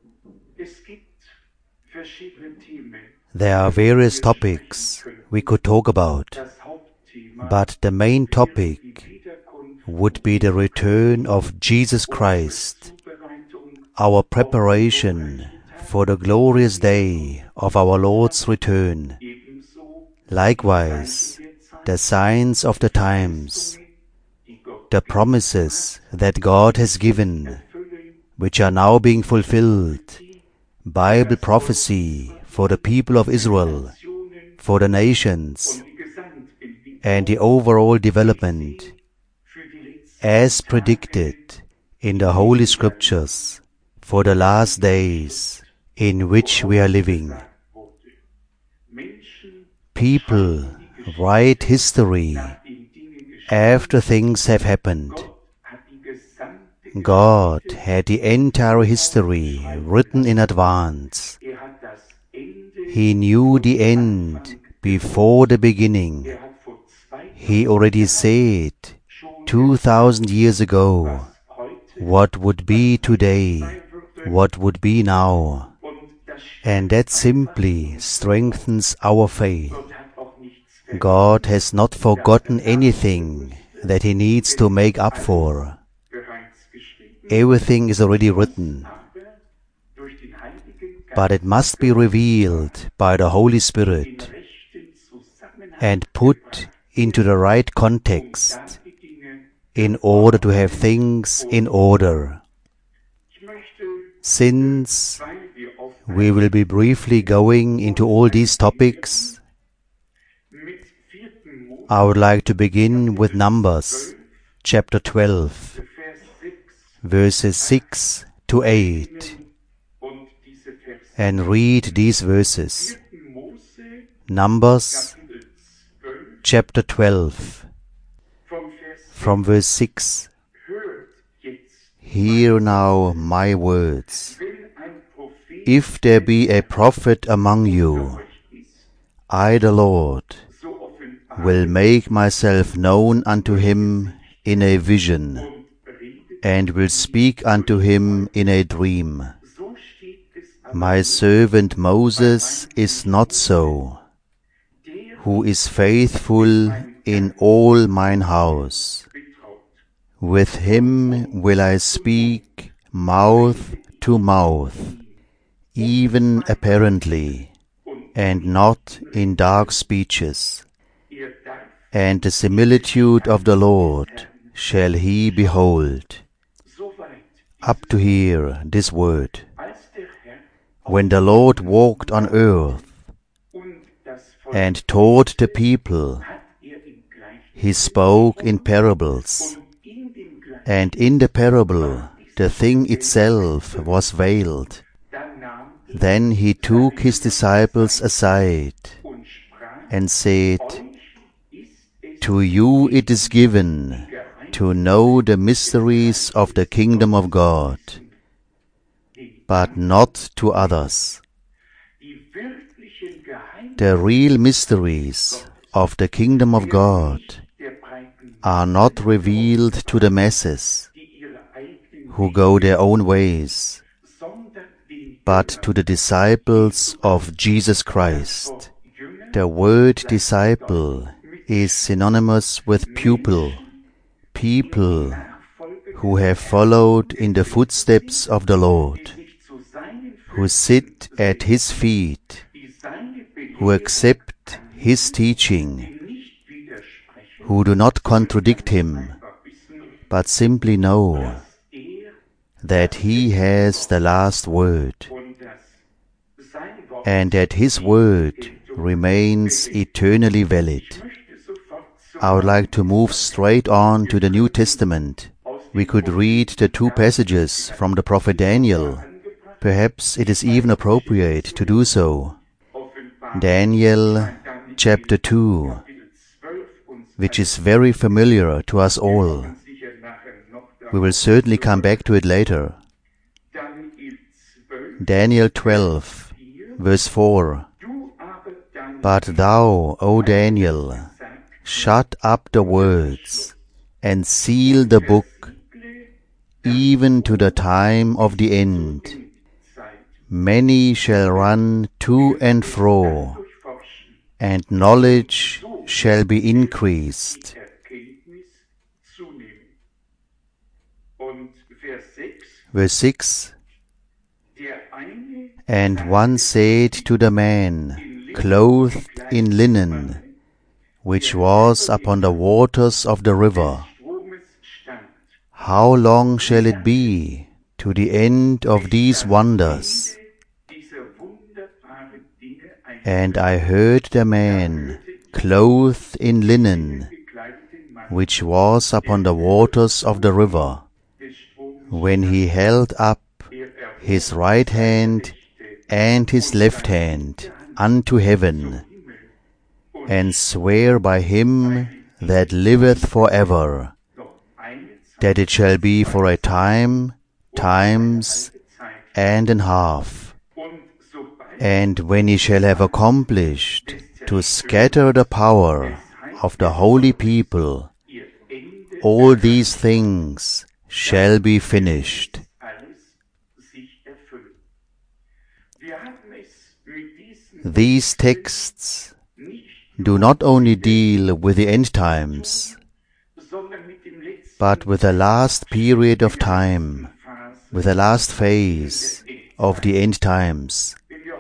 There are various topics we could talk about, but the main topic would be the return of Jesus Christ, our preparation for the glorious day of our Lord's return. Likewise, the signs of the times, the promises that God has given, which are now being fulfilled, Bible prophecy for the people of Israel, for the nations, and the overall development, as predicted in the Holy Scriptures, for the last days in which we are living. People write history after things have happened. God had the entire history written in advance. He knew the end before the beginning. He already said 2,000 years ago what would be today, what would be now. And that simply strengthens our faith. God has not forgotten anything that He needs to make up for. Everything is already written, but it must be revealed by the Holy Spirit and put into the right context in order to have things in order. Since we will be briefly going into all these topics, I would like to begin with Numbers chapter 12, verses 6 to 8, and read these verses. Numbers chapter 12, from verse 6. Hear now my words. If there be a prophet among you, I the Lord will make myself known unto him in a vision, and will speak unto him in a dream. My servant Moses is not so, who is faithful in all mine house. With him will I speak mouth to mouth, even apparently, and not in dark speeches. And the similitude of the Lord shall he behold. Up to here, this word. When the Lord walked on earth and taught the people, He spoke in parables, and in the parable the thing itself was veiled. Then He took His disciples aside and said, To you it is given to know the mysteries of the kingdom of God, but not to others. The real mysteries of the kingdom of God are not revealed to the masses who go their own ways, but to the disciples of Jesus Christ. The word disciple is synonymous with pupil, people who have followed in the footsteps of the Lord, who sit at His feet, who accept His teaching, who do not contradict Him, but simply know that He has the last word, and that His word remains eternally valid. I would like to move straight on to the New Testament. We could read the two passages from the prophet Daniel. Perhaps it is even appropriate to do so. Daniel chapter 2, which is very familiar to us all. We will certainly come back to it later. Daniel 12, verse 4. But thou, O Daniel, shut up the words and seal the book, even to the time of the end. Many shall run to and fro, and knowledge shall be increased. Verse 6. And one said to the man, clothed in linen, which was upon the waters of the river, how long shall it be to the end of these wonders? And I heard the man, clothed in linen, which was upon the waters of the river, when he held up his right hand and his left hand unto heaven, and swear by him that liveth for ever, that it shall be for a time, times, and an half. And when he shall have accomplished to scatter the power of the holy people, all these things shall be finished. These texts do not only deal with the end times, but with the last period of time, with the last phase of the end times.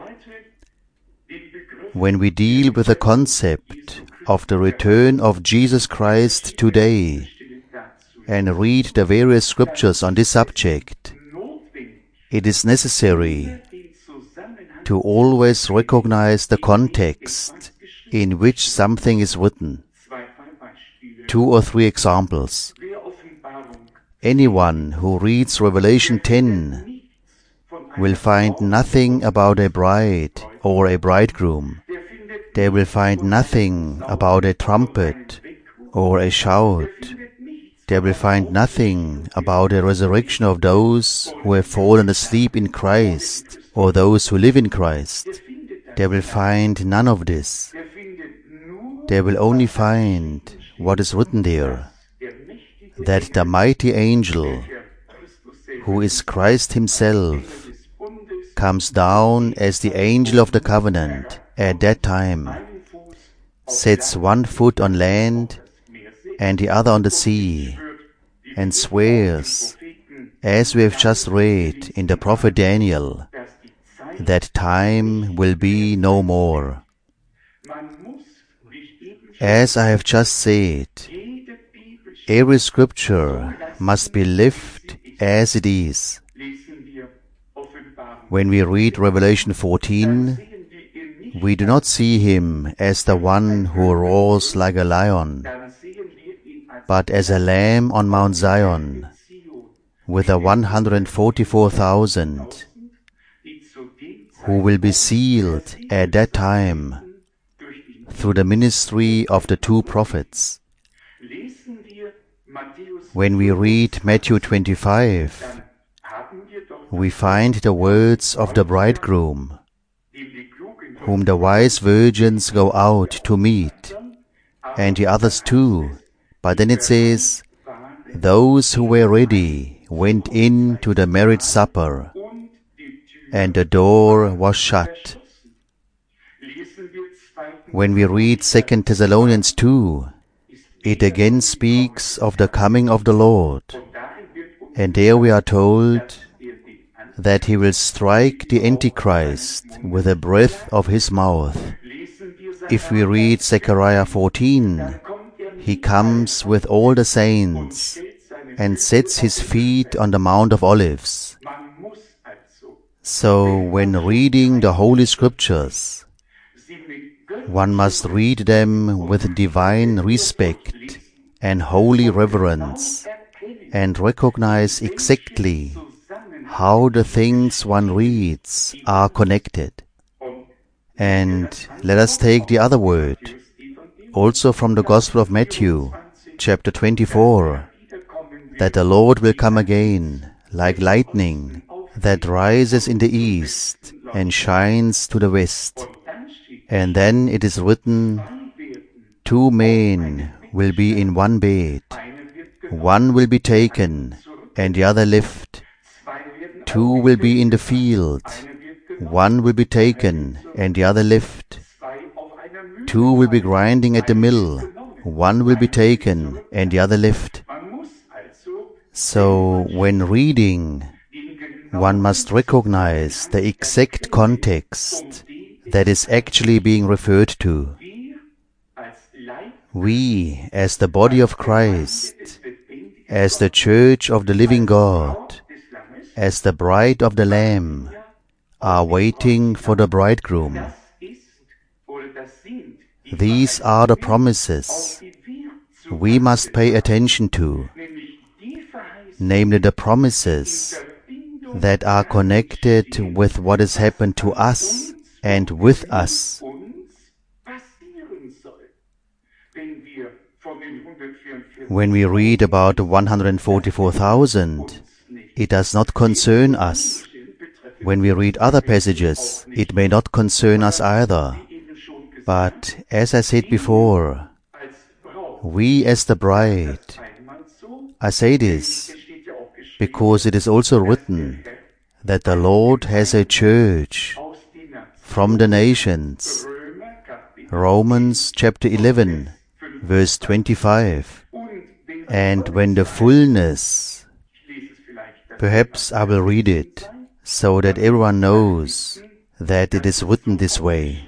When we deal with the concept of the return of Jesus Christ today and read the various scriptures on this subject, it is necessary to always recognize the context in which something is written. 2 or 3 examples. Anyone who reads Revelation 10 will find nothing about a bride or a bridegroom. They will find nothing about a trumpet or a shout. They will find nothing about a resurrection of those who have fallen asleep in Christ or those who live in Christ. They will find none of this. They will only find what is written there, that the mighty angel, who is Christ himself, comes down as the angel of the covenant at that time, sets one foot on land and the other on the sea, and swears, as we have just read in the prophet Daniel, that time will be no more. As I have just said, every scripture must be lived as it is. When we read Revelation 14, we do not see him as the one who roars like a lion, but as a lamb on Mount Zion, with the 144,000, who will be sealed at that time through the ministry of the 2 prophets. When we read Matthew 25, we find the words of the bridegroom, whom the wise virgins go out to meet, and the others too. But then it says, those who were ready went in to the marriage supper, and the door was shut. When we read 2 Thessalonians 2, it again speaks of the coming of the Lord, and there we are told that he will strike the Antichrist with the breath of his mouth. If we read Zechariah 14, he comes with all the saints and sets his feet on the Mount of Olives. So when reading the Holy Scriptures, one must read them with divine respect and holy reverence, and recognize exactly how the things one reads are connected. And let us take the other word, also from the Gospel of Matthew, chapter 24, that the Lord will come again like lightning that rises in the east and shines to the west. And then it is written, 2 men will be in one bed, one will be taken and the other left. 2 will be in the field, One will be taken and the other left. Two will be grinding at the mill. One will be taken and the other left. So when reading, one must recognize the exact context that is actually being referred to. We, as the body of Christ, as the church of the living God, as the bride of the Lamb, are waiting for the bridegroom. These are the promises we must pay attention to, namely the promises that are connected with what has happened to us and with us. When we read about the 144,000, it does not concern us. When we read other passages, it may not concern us either. But as I said before, we as the bride, I say this because it is also written that the Lord has a church from the nations. Romans chapter 11, verse 25. And when the fullness, perhaps I will read it so that everyone knows that it is written this way.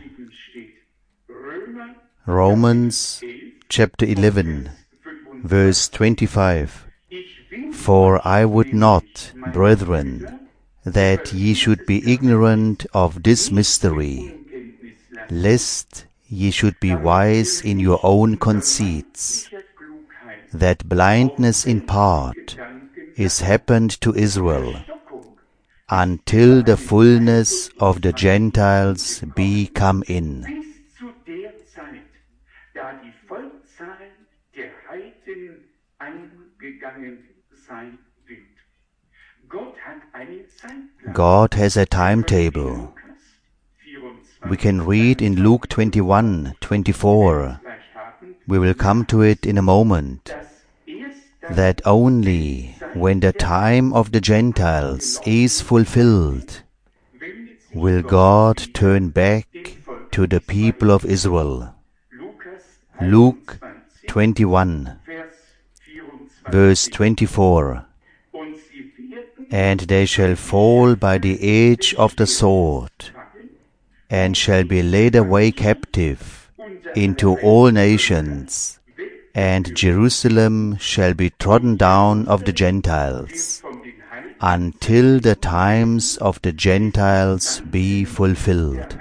Romans chapter 11, verse 25. For I would not, brethren, that ye should be ignorant of this mystery, lest ye should be wise in your own conceits, that blindness in part is happened to Israel, until the fullness of the Gentiles be come in. God has a timetable. We can read in Luke 21:24. We will come to it in a moment. That only when the time of the Gentiles is fulfilled will God turn back to the people of Israel. Luke 21, verse 24. And they shall fall by the edge of the sword, and shall be led away captive into all nations, and Jerusalem shall be trodden down of the Gentiles, until the times of the Gentiles be fulfilled.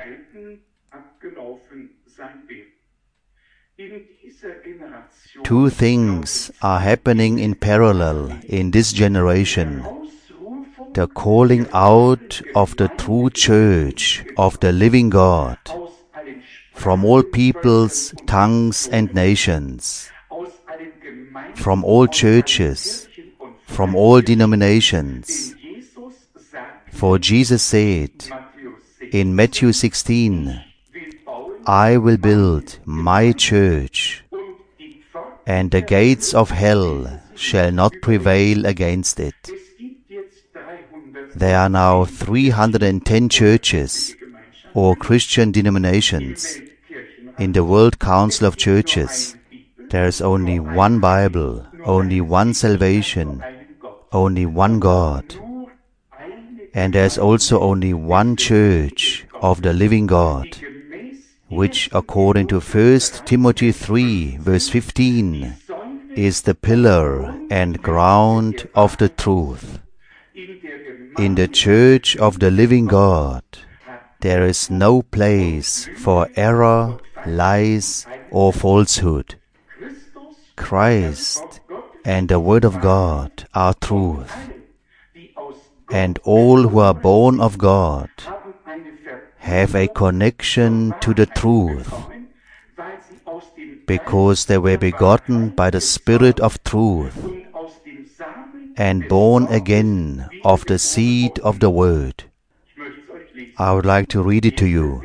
Two things are happening in parallel in this generation. The calling out of the true church of the living God from all peoples, tongues and nations, from all churches, from all denominations. For Jesus said in Matthew 16, I will build my church, and the gates of hell shall not prevail against it. There are now 310 churches or Christian denominations. In the World Council of Churches, there is only one Bible, only one salvation, only one God. And there is also only one church of the living God, which according to 1 Timothy 3, verse 15, is the pillar and ground of the truth. In the church of the living God, there is no place for error, lies, or falsehood. Christ and the Word of God are truth, and all who are born of God have a connection to the truth, because they were begotten by the Spirit of truth and born again of the seed of the Word. I would like to read it to you.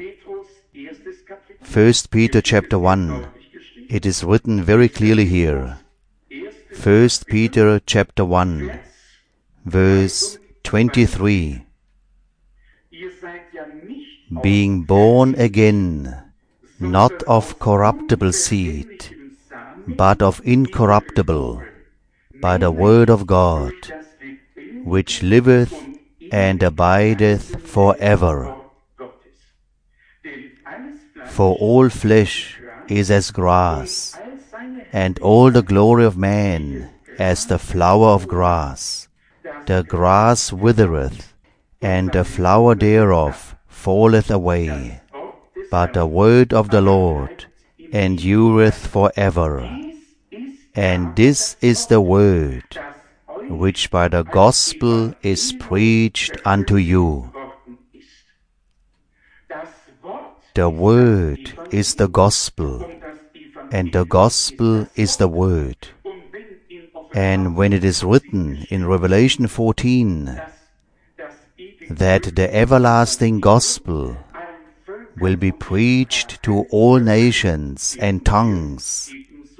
1 Peter chapter 1. It is written very clearly here. 1 Peter chapter 1, verse 23. being born again, not of corruptible seed, but of incorruptible, by the word of God, which liveth and abideth for ever. For all flesh is as grass, and all the glory of man as the flower of grass. The grass withereth, and the flower thereof falleth away. But the word of the Lord endureth for ever. And this is the word which by the gospel is preached unto you. The word is the gospel, and the gospel is the word. And when it is written in Revelation 14 that the everlasting gospel will be preached to all nations and tongues,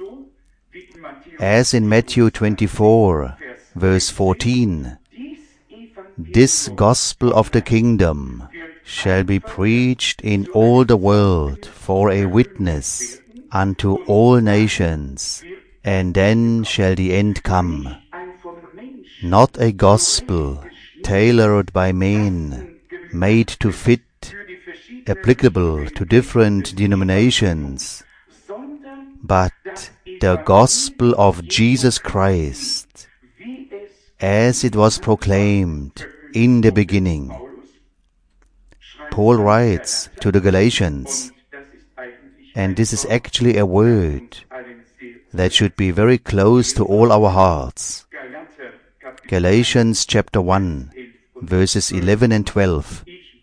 as in Matthew 24, verse 14, this gospel of the kingdom shall be preached in all the world for a witness unto all nations, and then shall the end come. Not a gospel tailored by men, made to fit, applicable to different denominations, but the gospel of Jesus Christ, as it was proclaimed in the beginning. Paul writes to the Galatians, and this is actually a word that should be very close to all our hearts. Galatians chapter 1, verses 11 and 12.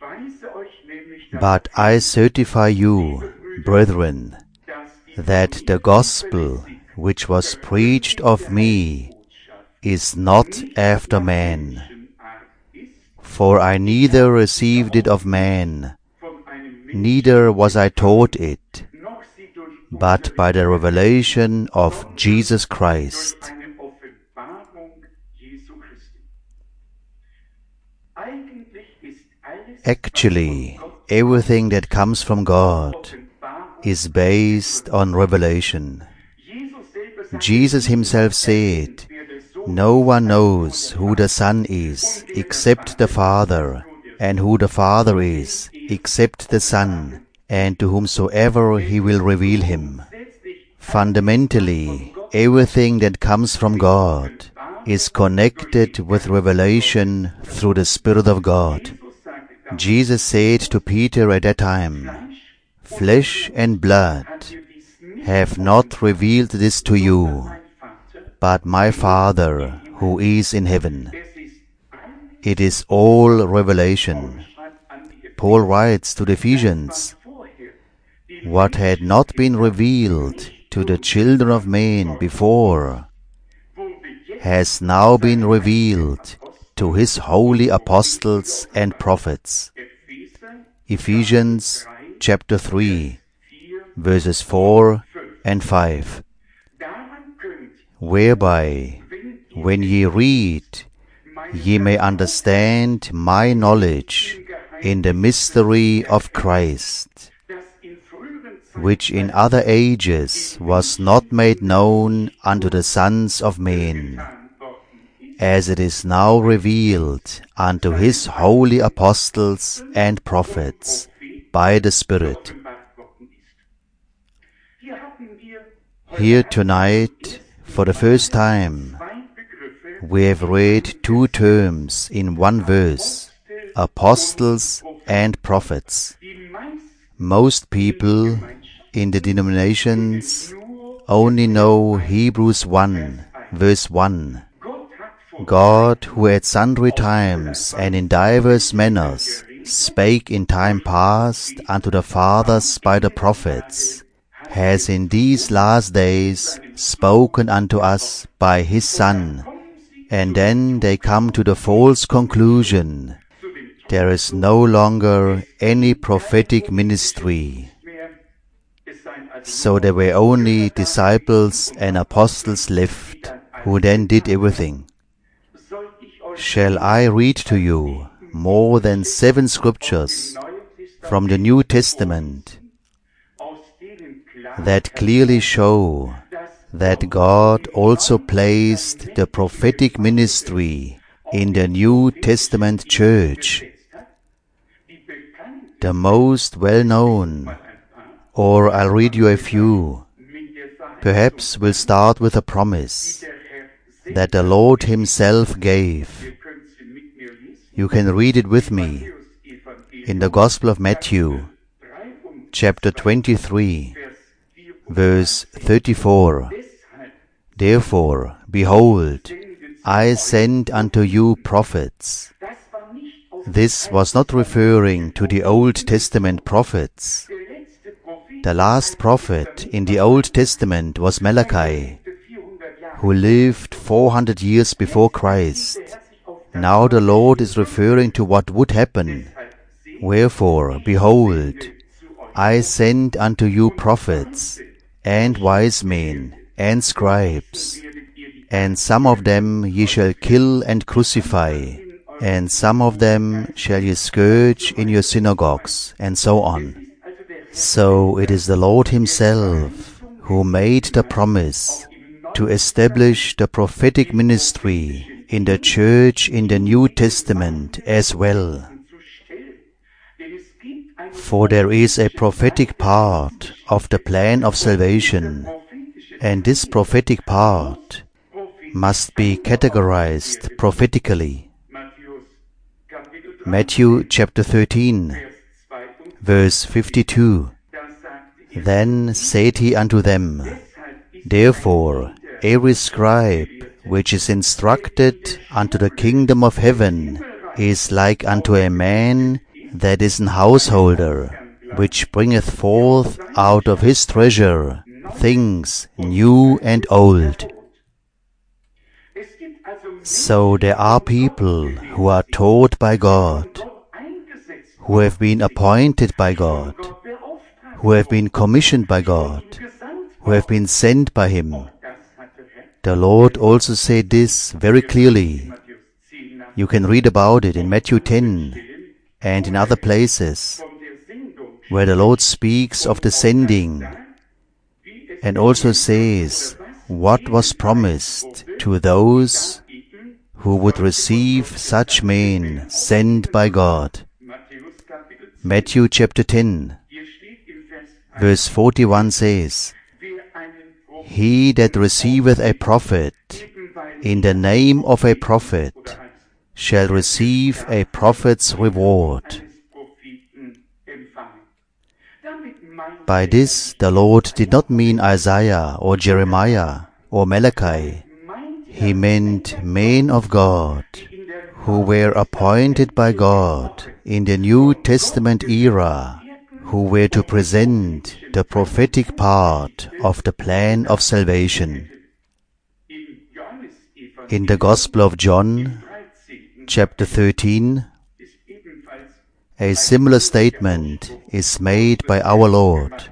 But I certify you, brethren, that the gospel which was preached of me is not after man. For I neither received it of man, neither was I taught it, but by the revelation of Jesus Christ. Actually, everything that comes from God is based on revelation. Jesus himself said, no one knows who the Son is except the Father, and who the Father is except the Son, and to whomsoever he will reveal him. Fundamentally, everything that comes from God is connected with revelation through the Spirit of God. Jesus said to Peter at that time, flesh and blood have not revealed this to you, but my Father who is in heaven. It is all revelation. Paul writes to the Ephesians, what had not been revealed to the children of men before has now been revealed to his holy apostles and prophets. Ephesians chapter 3, verses 4 and 5. Whereby, when ye read, ye may understand my knowledge in the mystery of Christ, which in other ages was not made known unto the sons of men, as it is now revealed unto his holy apostles and prophets by the Spirit. Here tonight, for the first time, we have read two terms in one verse, apostles and prophets. Most people in the denominations only know Hebrews 1, verse 1. God, who at sundry times and in divers manners spake in time past unto the fathers by the prophets, has in these last days spoken unto us by his Son. And then they come to the false conclusion, there is no longer any prophetic ministry. So there were only disciples and apostles left, who then did everything. Shall I read to you more than 7 scriptures from the New Testament that clearly show that God also placed the prophetic ministry in the New Testament church. The most well-known, or I'll read you a few, perhaps we'll start with a promise that the Lord Himself gave. You can read it with me in the Gospel of Matthew, chapter 23, verse 34. Therefore, behold, I send unto you prophets. This was not referring to the Old Testament prophets. The last prophet in the Old Testament was Malachi, who lived 400 years before Christ. Now the Lord is referring to what would happen. Wherefore, behold, I send unto you prophets, and wise men, and scribes, and some of them ye shall kill and crucify, and some of them shall ye scourge in your synagogues, and so on. So it is the Lord Himself who made the promise to establish the prophetic ministry in the church in the New Testament as well. For there is a prophetic part of the plan of salvation, and this prophetic part must be categorized prophetically. Matthew chapter 13, verse 52. Then said He unto them, Therefore every scribe which is instructed unto the kingdom of heaven is like unto a man that is an householder, which bringeth forth out of his treasure things new and old. So there are people who are taught by God, who have been appointed by God, who have been commissioned by God, who have been sent by Him. The Lord also said this very clearly. You can read about it in Matthew 10 and in other places, where the Lord speaks of the sending and also says what was promised to those who would receive such men sent by God. Matthew chapter 10, verse 41 says, He that receiveth a prophet in the name of a prophet shall receive a prophet's reward. By this the Lord did not mean Isaiah or Jeremiah or Malachi. He meant men of God who were appointed by God in the New Testament era, who were to present the prophetic part of the plan of salvation. In the Gospel of John, chapter 13, a similar statement is made by our Lord,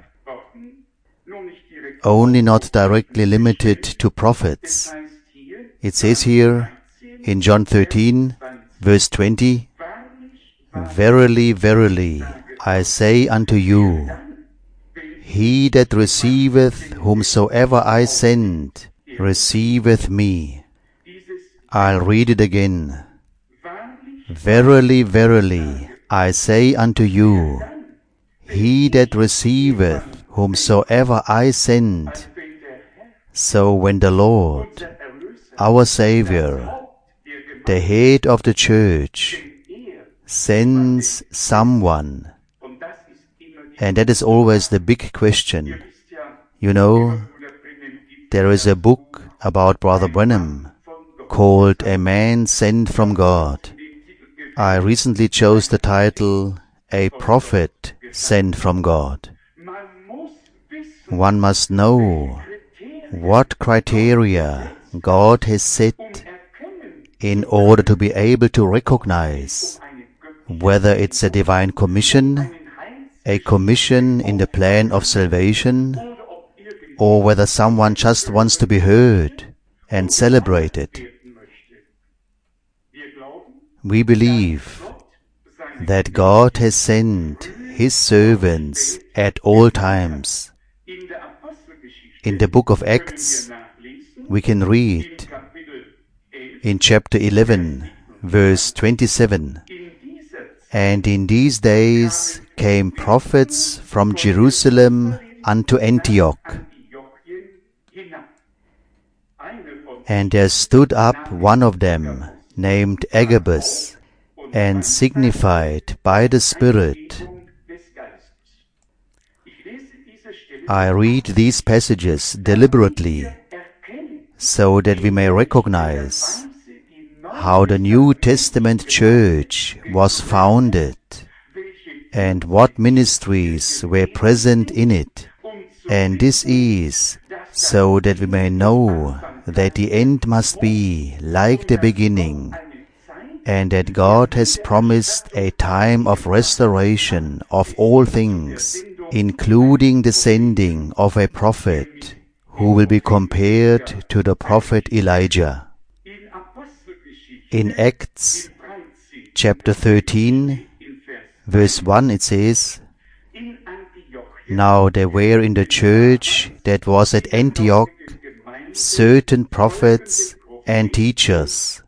only not directly limited to prophets. It says here in John 13, verse 20, Verily, verily, I say unto you, he that receiveth whomsoever I send, receiveth me. I'll read it again. Verily, verily, I say unto you, he that receiveth whomsoever I send. So when the Lord, our Savior, the head of the church, sends someone, and that is always the big question. You know, there is a book about Brother Branham called A Man Sent from God. I recently chose the title, A Prophet Sent from God. One must know what criteria God has set in order to be able to recognize whether it's a divine commission, a commission in the plan of salvation, or whether someone just wants to be heard and celebrated. We believe that God has sent His servants at all times. In the book of Acts, we can read in chapter 11, verse 27, "And in these days came prophets from Jerusalem unto Antioch. And there stood up one of them, named Agabus, and signified by the Spirit." I read these passages deliberately so that we may recognize how the New Testament church was founded and what ministries were present in it. And this is so that we may know that the end must be like the beginning, and that God has promised a time of restoration of all things, including the sending of a prophet who will be compared to the prophet Elijah. In Acts chapter 13, verse 1, it says, "Now there were in the church that was at Antioch certain prophets and teachers."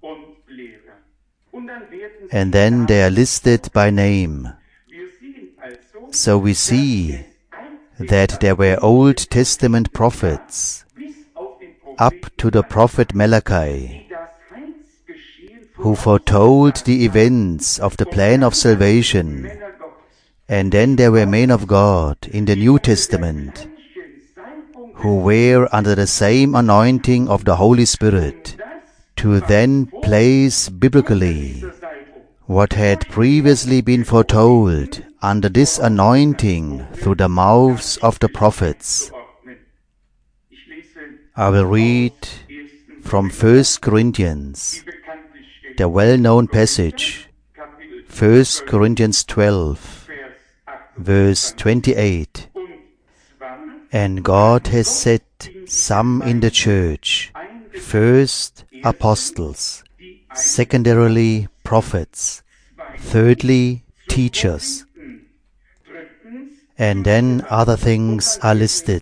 And then they are listed by name. So we see that there were Old Testament prophets up to the prophet Malachi, who foretold the events of the plan of salvation. And then there were men of God in the New Testament who were under the same anointing of the Holy Spirit to then place biblically what had previously been foretold under this anointing through the mouths of the prophets. I will read from 1 Corinthians, the well-known passage, 1 Corinthians 12, verse 28. "And God has set some in the church, first apostles, secondarily prophets, thirdly teachers." And then other things are listed.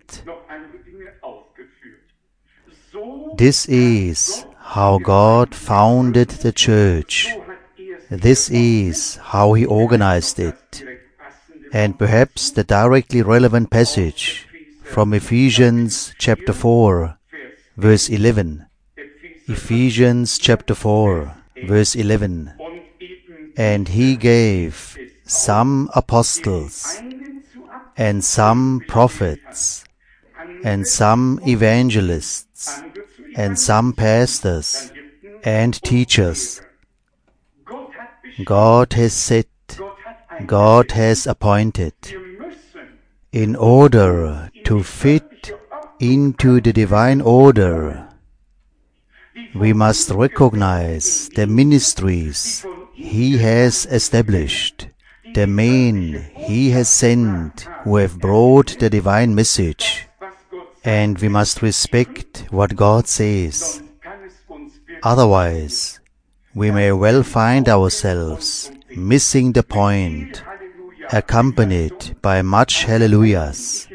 This is how God founded the church. This is how He organized it. And perhaps the directly relevant passage from Ephesians chapter 4, verse 11. Ephesians chapter 4, verse 11. "And He gave some apostles, and some prophets, and some evangelists, and some pastors and teachers." God has set, God has appointed, in order to fit into the divine order. We must recognize the ministries He has established, the men He has sent who have brought the divine message, and we must respect what God says. Otherwise, we may well find ourselves missing the point, accompanied by much hallelujahs.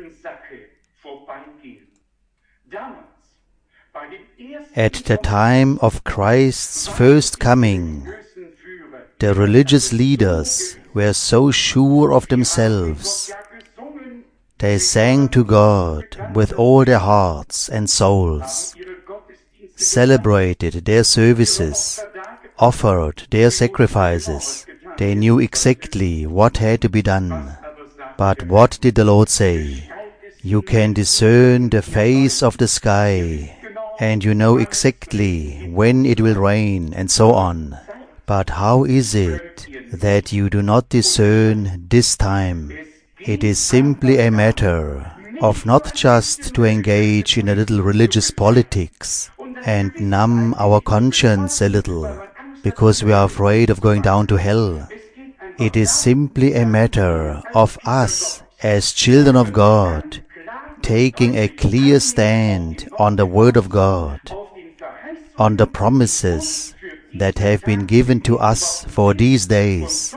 At the time of Christ's first coming, the religious leaders were so sure of themselves. They sang to God with all their hearts and souls, celebrated their services, offered their sacrifices. They knew exactly what had to be done. But what did the Lord say? "You can discern the face of the sky, and you know exactly when it will rain," and so on. But how is it that you do not discern this time? It is simply a matter of not just to engage in a little religious politics and numb our conscience a little because we are afraid of going down to hell. It is simply a matter of us as children of God taking a clear stand on the Word of God, on the promises that have been given to us for these days,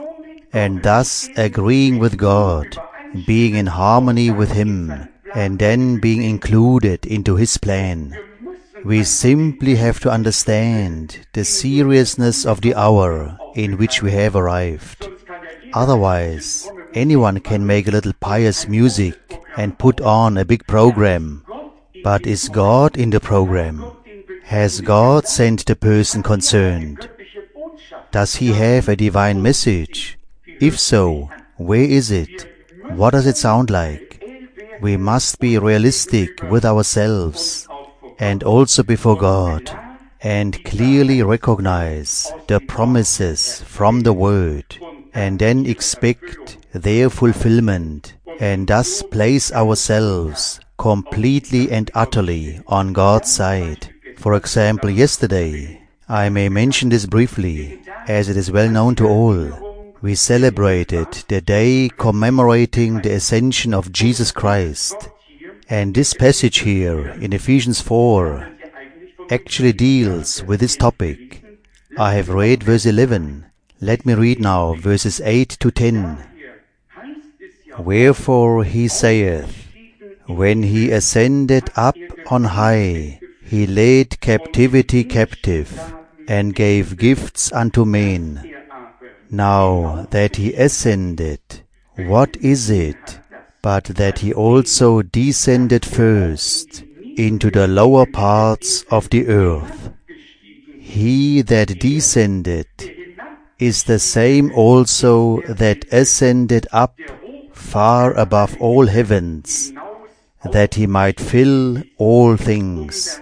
and thus agreeing with God, being in harmony with Him, and then being included into His plan. We simply have to understand the seriousness of the hour in which we have arrived. Otherwise, anyone can make a little pious music and put on a big program. But is God in the program? Has God sent the person concerned? Does he have a divine message? If so, where is it? What does it sound like? We must be realistic with ourselves and also before God, and clearly recognize the promises from the Word, and then expect their fulfillment, and thus place ourselves completely and utterly on God's side. For example, yesterday, I may mention this briefly, as it is well known to all, we celebrated the day commemorating the ascension of Jesus Christ. And this passage here in Ephesians 4 actually deals with this topic. I have read verse 11. Let me read now verses 8 to 10. Wherefore he saith, when he ascended up on high, he led captivity captive, and gave gifts unto men. Now that he ascended, what is it but that he also descended first into the lower parts of the earth? He that descended is the same also that ascended up far above all heavens, that he might fill all things.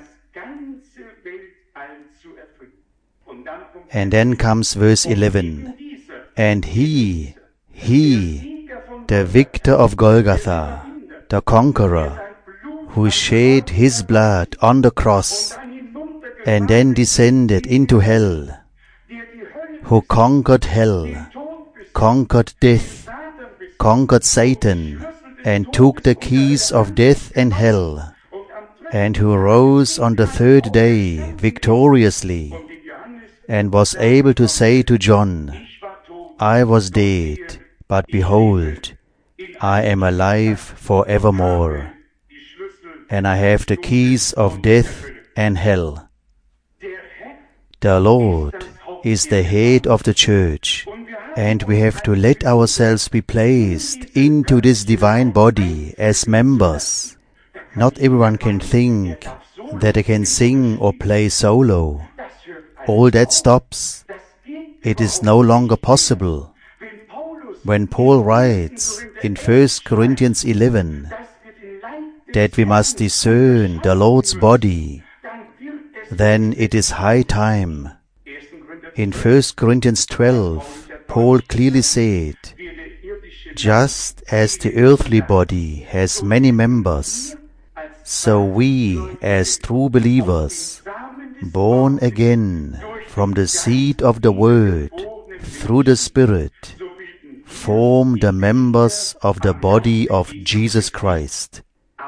And then comes verse 11. And he, the victor of Golgotha, the conqueror, who shed his blood on the cross, and then descended into hell, who conquered hell, conquered death, conquered Satan, and took the keys of death and hell, and who rose on the third day victoriously, and was able to say to John, I was dead, but behold, I am alive forevermore, and I have the keys of death and hell. The Lord is the head of the church, and we have to let ourselves be placed into this divine body as members. Not everyone can think that they can sing or play solo. All that stops. It is no longer possible. When Paul writes in 1 Corinthians 11 that we must discern the Lord's body, then it is high time. In 1 Corinthians 12, Paul clearly said, just as the earthly body has many members, so we, as true believers, born again from the seed of the Word through the Spirit, form the members of the body of Jesus Christ.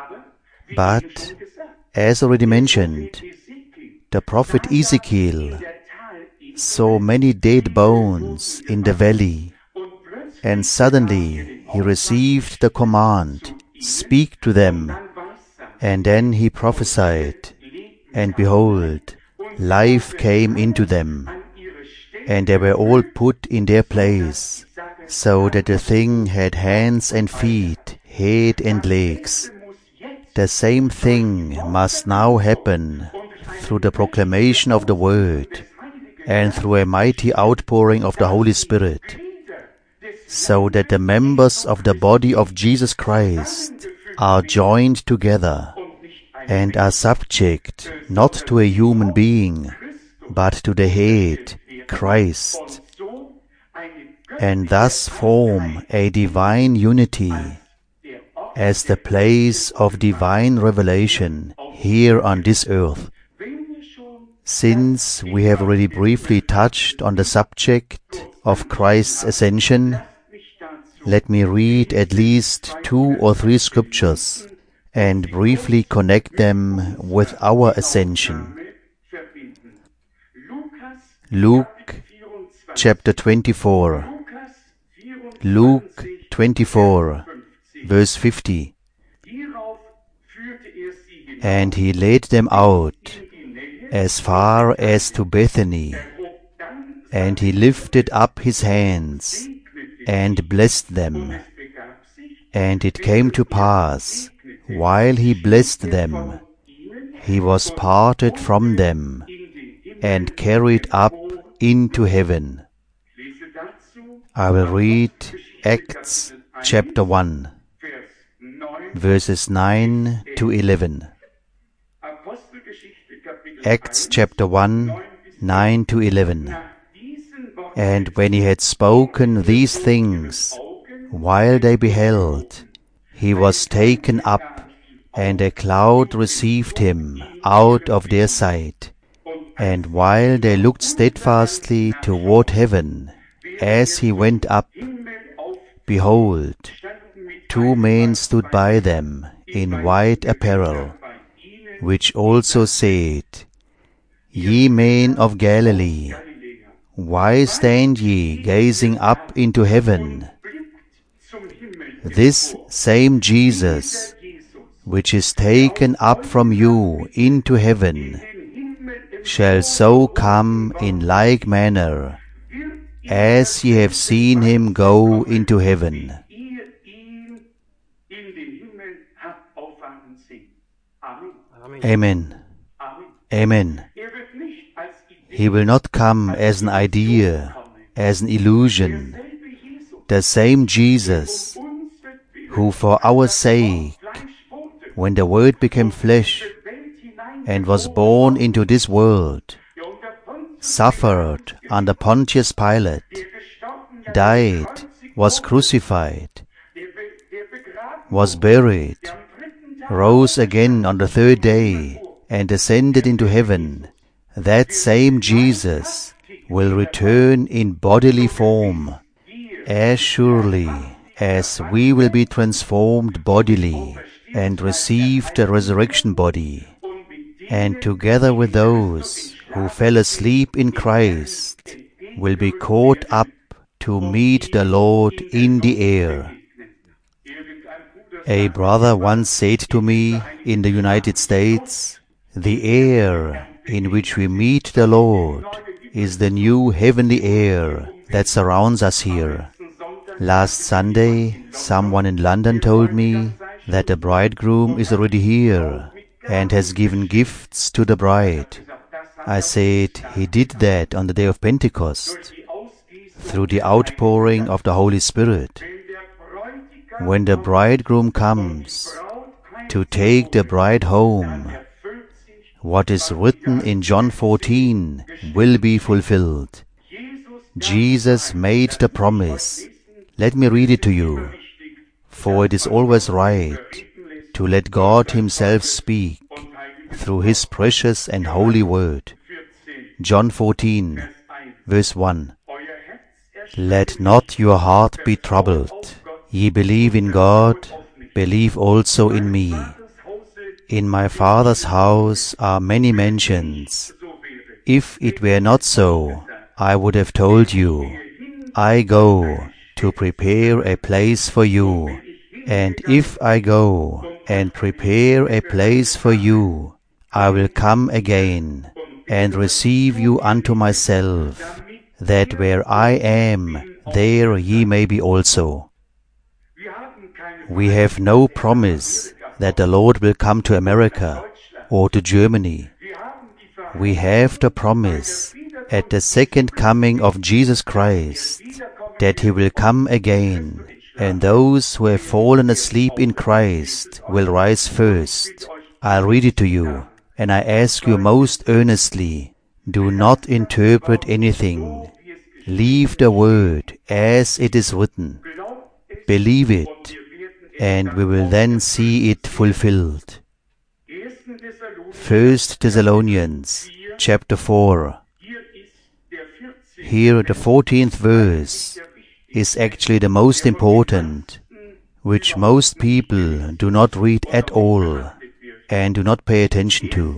But, as already mentioned, the prophet Ezekiel saw many dead bones in the valley, and suddenly he received the command, speak to them, and then he prophesied, and behold, life came into them, and they were all put in their place, so that the thing had hands and feet, head and legs. The same thing must now happen through the proclamation of the Word and through a mighty outpouring of the Holy Spirit, so that the members of the body of Jesus Christ are joined together and are subject not to a human being, but to the head, Christ, and thus form a divine unity as the place of divine revelation here on this earth. Since we have already briefly touched on the subject of Christ's ascension, let me read at least 2 or 3 scriptures and briefly connect them with our ascension. Luke chapter 24. Luke 24, verse 50. And he led them out as far as to Bethany, and he lifted up his hands and blessed them. And it came to pass, while he blessed them, he was parted from them and carried up into heaven. I will read Acts chapter 1, verses 9 to 11. Acts chapter 1, 9 to 11. And when he had spoken these things, while they beheld, he was taken up, and a cloud received him out of their sight. And while they looked steadfastly toward heaven, as he went up, behold, two men stood by them in white apparel, which also said, Ye men of Galilee, why stand ye gazing up into heaven? This same Jesus, which is taken up from you into heaven, shall so come in like manner, as ye have seen him go into heaven. Amen. Amen. He will not come as an idea, as an illusion. The same Jesus, who for our sake, when the Word became flesh and was born into this world, suffered under Pontius Pilate, died, was crucified, was buried, rose again on the third day, and ascended into heaven, that same Jesus will return in bodily form, as surely as we will be transformed bodily and receive the resurrection body, and together with those who fell asleep in Christ will be caught up to meet the Lord in the air. A brother once said to me in the United States, the air in which we meet the Lord is the new heavenly air that surrounds us here. Last Sunday, someone in London told me that the bridegroom is already here and has given gifts to the bride. I said he did that on the day of Pentecost, through the outpouring of the Holy Spirit. When the bridegroom comes to take the bride home, what is written in John 14 will be fulfilled. Jesus made the promise. Let me read it to you, for it is always right to let God Himself speak through His precious and holy word. John 14, verse 1. Let not your heart be troubled. Ye believe in God, believe also in me. In my Father's house are many mansions. If it were not so, I would have told you. I go to prepare a place for you. And if I go and prepare a place for you, I will come again and receive you unto myself, that where I am, there ye may be also. We have no promise that the Lord will come to America or to Germany. We have the promise at the second coming of Jesus Christ that He will come again, and those who have fallen asleep in Christ will rise first. I'll read it to you, and I ask you most earnestly, do not interpret anything. Leave the word as it is written. Believe it, and we will then see it fulfilled. 1 Thessalonians chapter 4. Here the 14th verse is actually the most important, which most people do not read at all and do not pay attention to.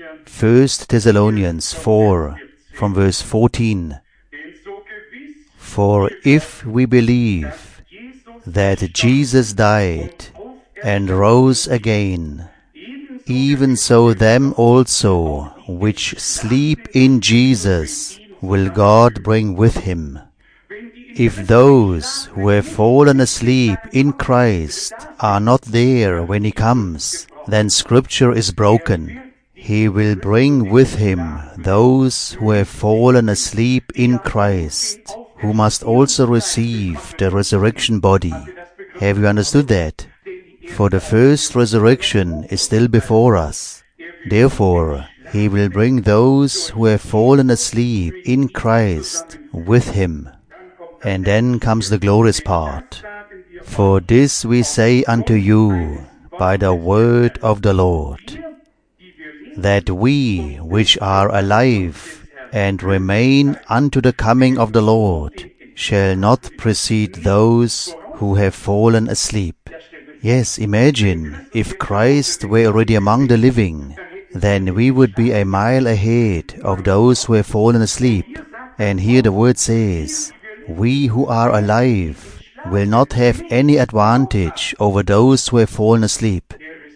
1 Thessalonians 4 from verse 14. For if we believe that Jesus died and rose again, even so them also which sleep in Jesus will God bring with him. If those who have fallen asleep in Christ are not there when he comes, then Scripture is broken. He will bring with him those who have fallen asleep in Christ, who must also receive the resurrection body. Have you understood that? For the first resurrection is still before us. Therefore, he will bring those who have fallen asleep in Christ with him. And then comes the glorious part. For this we say unto you by the word of the Lord, that we which are alive and remain unto the coming of the Lord shall not precede those who have fallen asleep. Yes, imagine if Christ were already among the living, then we would be a mile ahead of those who have fallen asleep. And here the word says, we who are alive will not have any advantage over those who have fallen asleep.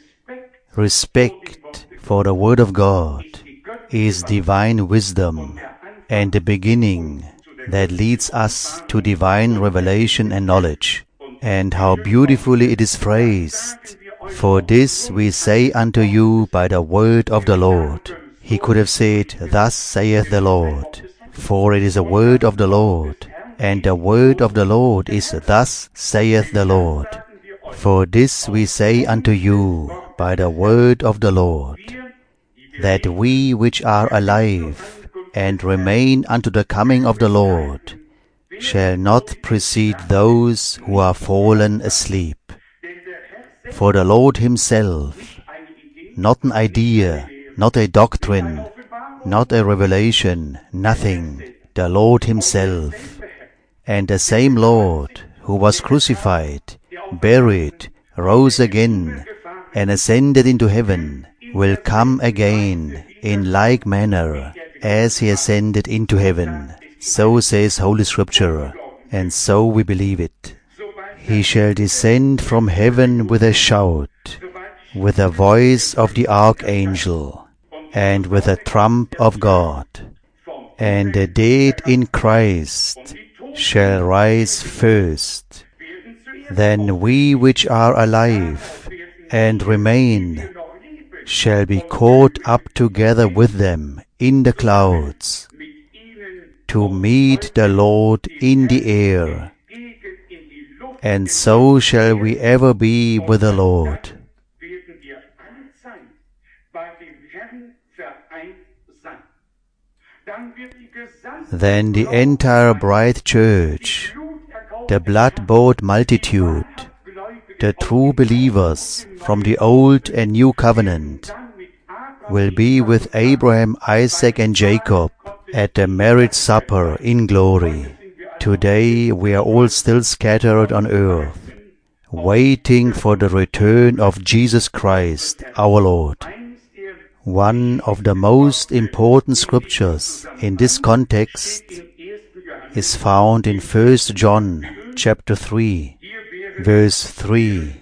Respect for the Word of God is divine wisdom and the beginning that leads us to divine revelation and knowledge. And how beautifully it is phrased, for this we say unto you by the word of the Lord. He could have said, thus saith the Lord, for it is a word of the Lord. And the word of the Lord is, thus saith the Lord. For this we say unto you by the word of the Lord, that we which are alive and remain unto the coming of the Lord shall not precede those who are fallen asleep. For the Lord himself, not an idea, not a doctrine, not a revelation, nothing, the Lord himself, and the same Lord who was crucified, buried, rose again, and ascended into heaven, will come again in like manner as he ascended into heaven. So says Holy Scripture, and so we believe it. He shall descend from heaven with a shout, with the voice of the archangel, and with the trump of God. And the dead in Christ shall rise first. Then we which are alive and remain shall be caught up together with them in the clouds, to meet the Lord in the air, and so shall we ever be with the Lord. Then the entire bride church, the blood-bought multitude, the true believers from the Old and New Covenant, will be with Abraham, Isaac, and Jacob at the marriage supper in glory. Today we are all still scattered on earth, waiting for the return of Jesus Christ, our Lord. One of the most important scriptures in this context is found in 1 John chapter 3, verse 3.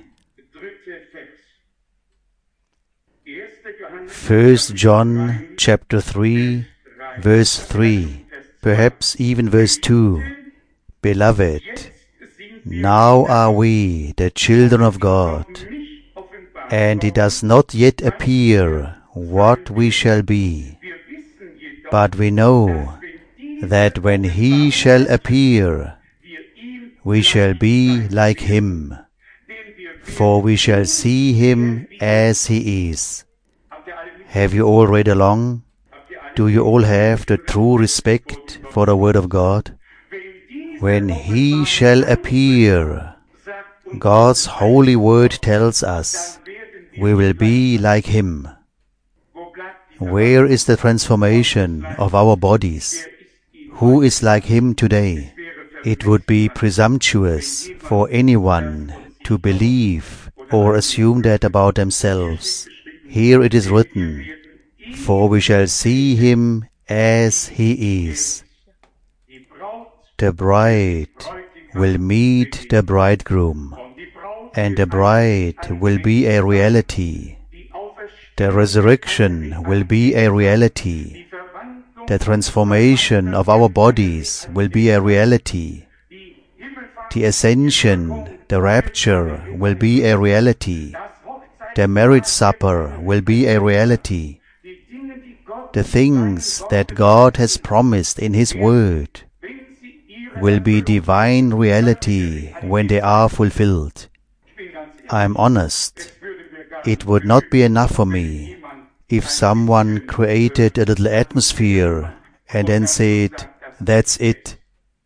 1 John chapter 3, verse 3, perhaps even verse 2. Beloved, now are we the children of God, and it does not yet appear what we shall be. But we know that when he shall appear, we shall be like him, for we shall see him as he is. Have you all read along? Do you all have the true respect for the Word of God? When he shall appear, God's holy word tells us we will be like him. Where is the transformation of our bodies? Who is like him today? It would be presumptuous for anyone to believe or assume that about themselves. Here it is written, for we shall see him as he is. the bride will meet the bridegroom, and the bride will be a reality. The resurrection will be a reality. The transformation of our bodies will be a reality. The ascension, the rapture will be a reality. The marriage supper will be a reality. The things that God has promised in His Word will be divine reality when they are fulfilled. I'm honest. It would not be enough for me if someone created a little atmosphere and then said, "That's it."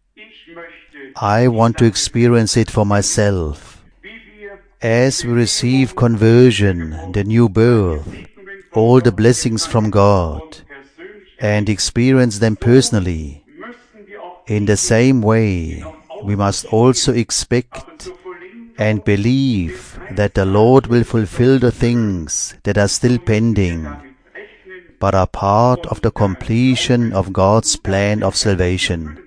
I want to experience it for myself. As we receive conversion, the new birth, all the blessings from God, and experience them personally, in the same way, we must also expect and believe that the Lord will fulfill the things that are still pending, but are part of the completion of God's plan of salvation.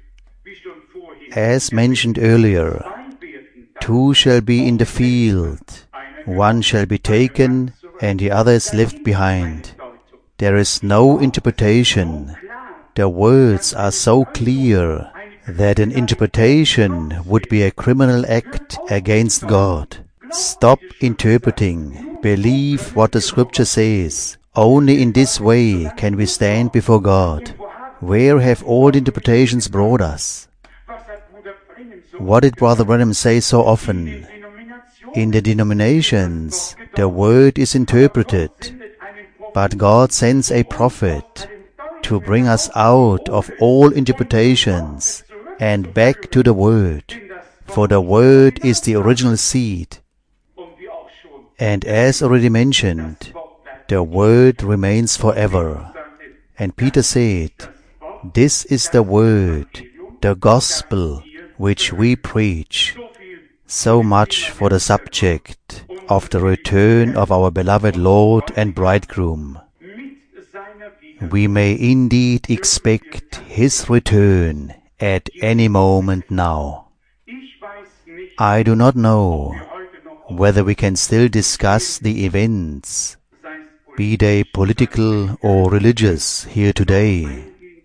As mentioned earlier, 2 shall be in the field, 1 shall be taken, and the other is left behind. There is no interpretation. The words are so clear that an interpretation would be a criminal act against God. Stop interpreting. Believe what the Scripture says. Only in this way can we stand before God. Where have all the interpretations brought us? What did Brother Branham say so often? In the denominations, the Word is interpreted, but God sends a prophet to bring us out of all interpretations and back to the Word, for the Word is the original seed. And as already mentioned, the Word remains forever. And Peter said, "This is the Word, the gospel which we preach." So much for the subject of the return of our beloved Lord and Bridegroom. We may indeed expect His return at any moment now. I do not know whether we can still discuss the events, be they political or religious, here today.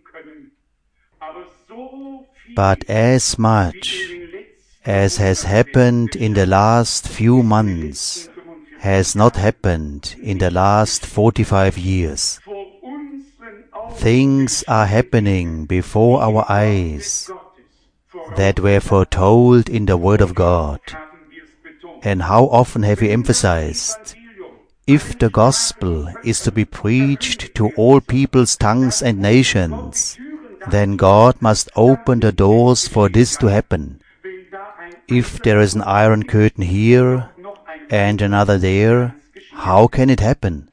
But as much as has happened in the last few months has not happened in the last 45 years. Things are happening before our eyes that were foretold in the Word of God. And how often have we emphasized, if the gospel is to be preached to all peoples, tongues and nations, then God must open the doors for this to happen. If there is an iron curtain here and another there, how can it happen?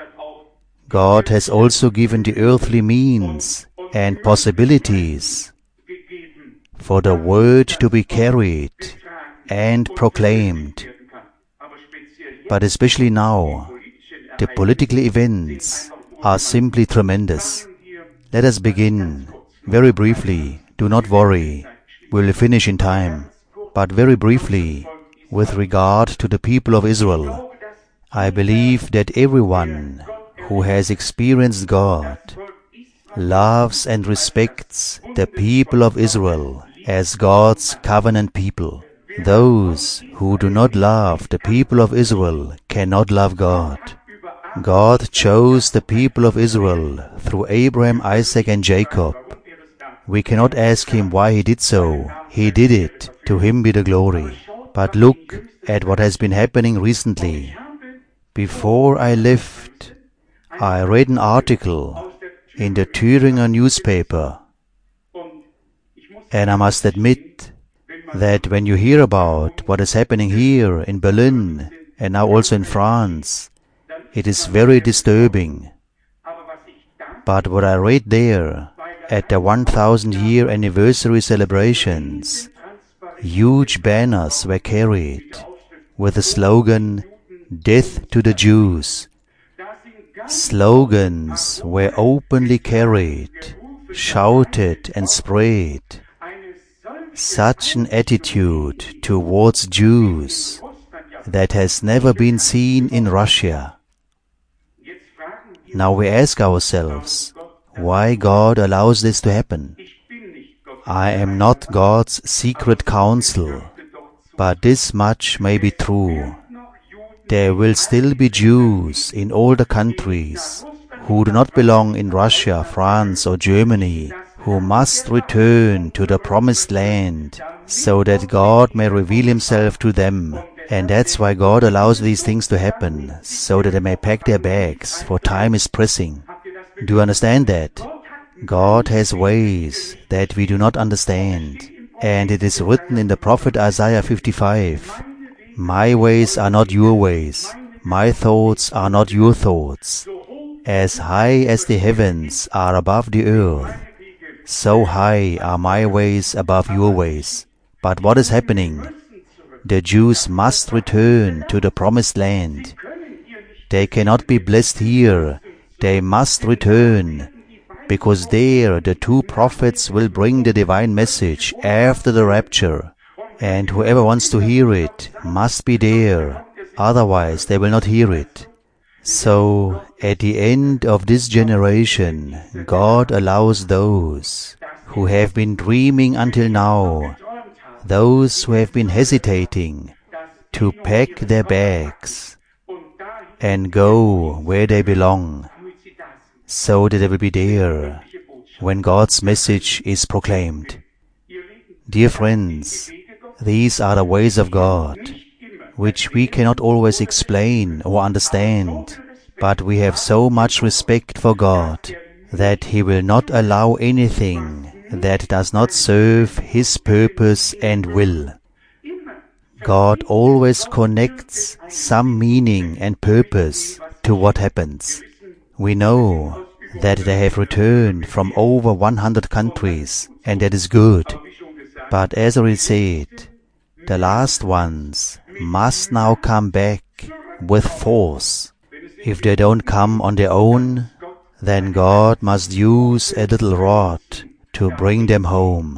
God has also given the earthly means and possibilities for the word to be carried and proclaimed. But especially now, the political events are simply tremendous. Let us begin very briefly. Do not worry. We will finish in time. But very briefly, with regard to the people of Israel, I believe that everyone who has experienced God loves and respects the people of Israel as God's covenant people. Those who do not love the people of Israel cannot love God. God chose the people of Israel through Abraham, Isaac, and Jacob. We cannot ask Him why He did so. He did it. To Him be the glory. But look at what has been happening recently. Before I left, I read an article in the Thüringer newspaper. And I must admit that when you hear about what is happening here in Berlin and now also in France, it is very disturbing. But what I read there, at the 1,000-year anniversary celebrations, huge banners were carried with the slogan, "Death to the Jews." Slogans were openly carried, shouted and sprayed. such an attitude towards Jews that has never been seen in Russia. Now we ask ourselves, why God allows this to happen. I am not God's secret counsel, but this much may be true. There will still be Jews in all the countries who do not belong in Russia, France or Germany, who must return to the promised land so that God may reveal Himself to them. And that's why God allows these things to happen, so that they may pack their bags, for time is pressing. Do you understand that? God has ways that we do not understand. And it is written in the prophet Isaiah 55, My ways are not your ways, my thoughts are not your thoughts. As high as the heavens are above the earth, so high are my ways above your ways. But what is happening? The Jews must return to the promised land. They cannot be blessed here. They must return, because there the two prophets will bring the divine message after the rapture. And whoever wants to hear it must be there. Otherwise they will not hear it. So, at the end of this generation, God allows those who have been dreaming until now, those who have been hesitating, to pack their bags and go where they belong, so that they will be there when God's message is proclaimed. Dear friends, these are the ways of God, which we cannot always explain or understand, but we have so much respect for God that He will not allow anything that does not serve His purpose and will. God always connects some meaning and purpose to what happens. We know that they have returned from over 100 countries, and that is good. But as I already said, the last ones must now come back with force. If they don't come on their own, then God must use a little rod to bring them home.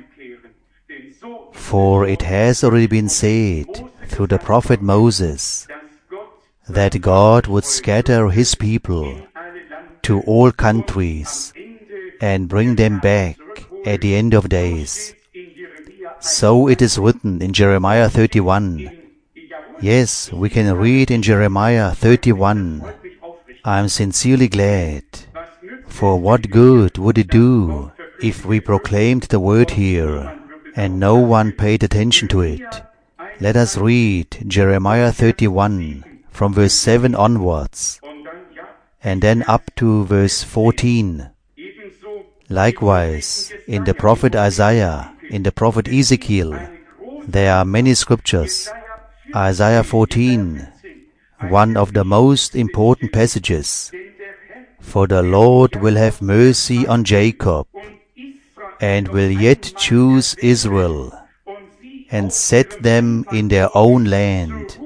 For it has already been said through the prophet Moses that God would scatter His people to all countries and bring them back at the end of days. So it is written in Jeremiah 31. Yes, we can read in Jeremiah 31, I am sincerely glad, for what good would it do if we proclaimed the word here and no one paid attention to it? Let us read Jeremiah 31 from verse 7 onwards and then up to verse 14. Likewise, in the prophet Isaiah, in the prophet Ezekiel, there are many scriptures. Isaiah 14, one of the most important passages. For the Lord will have mercy on Jacob, and will yet choose Israel, and set them in their own land.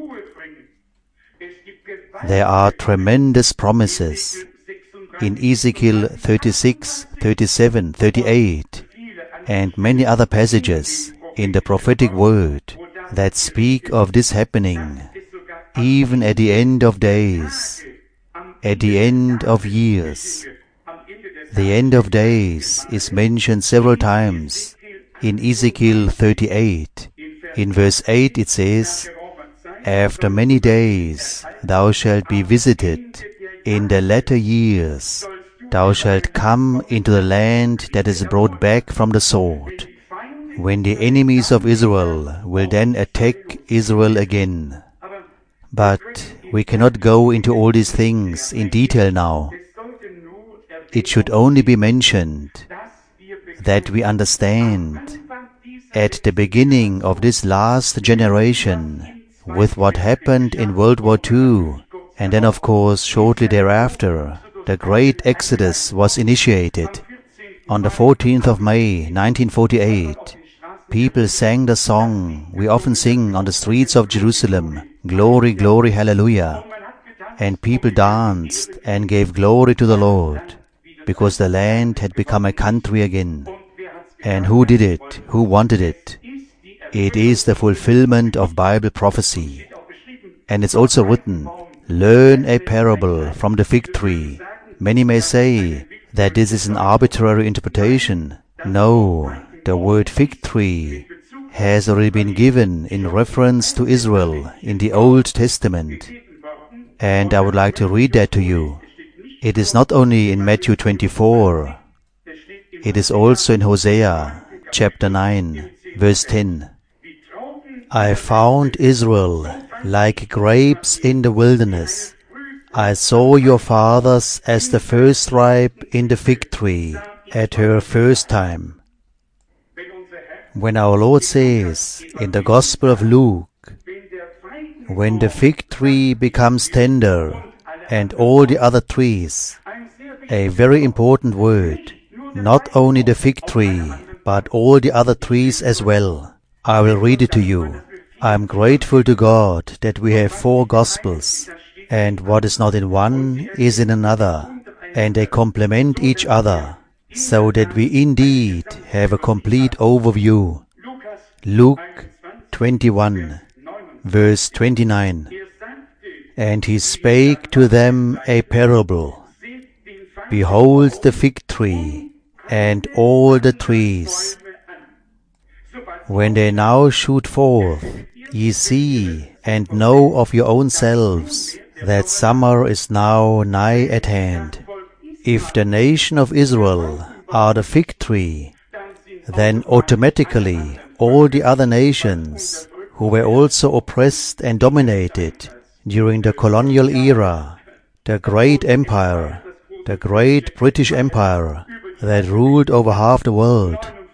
There are tremendous promises in Ezekiel 36, 37, 38, and many other passages in the prophetic word that speak of this happening, even at the end of days, at the end of years. The end of days is mentioned several times in Ezekiel 38. In verse 8 it says, After many days thou shalt be visited, in the latter years thou shalt come into the land that is brought back from the sword, when the enemies of Israel will then attack Israel again. But we cannot go into all these things in detail now. It should only be mentioned that we understand at the beginning of this last generation, with what happened in World War II, and then of course shortly thereafter, the great Exodus was initiated. On the 14th of May, 1948, people sang the song we often sing on the streets of Jerusalem, Glory, Glory, Hallelujah. And people danced and gave glory to the Lord, because the land had become a country again. And who did it? Who wanted it? It is the fulfillment of Bible prophecy. And it's also written, learn a parable from the fig tree. Many may say that this is an arbitrary interpretation. No, the word fig tree has already been given in reference to Israel in the Old Testament. And I would like to read that to you. It is not only in Matthew 24, it is also in Hosea chapter 9, verse 10. I found Israel like grapes in the wilderness. I saw your fathers as the first ripe in the fig tree at her first time. When our Lord says in the Gospel of Luke, when the fig tree becomes tender and all the other trees, a very important word, not only the fig tree, but all the other trees as well. I will read it to you. I am grateful to God that we have 4 Gospels, and what is not in one is in another, and they complement each other, so that we indeed have a complete overview. Luke 21, verse 29. And he spake to them a parable. Behold the fig tree, and all the trees. When they now shoot forth, ye see and know of your own selves that summer is now nigh at hand. If the nation of Israel are the fig tree, then automatically all the other nations who were also oppressed and dominated during the colonial era, the great empire, the great British Empire that ruled over half the world,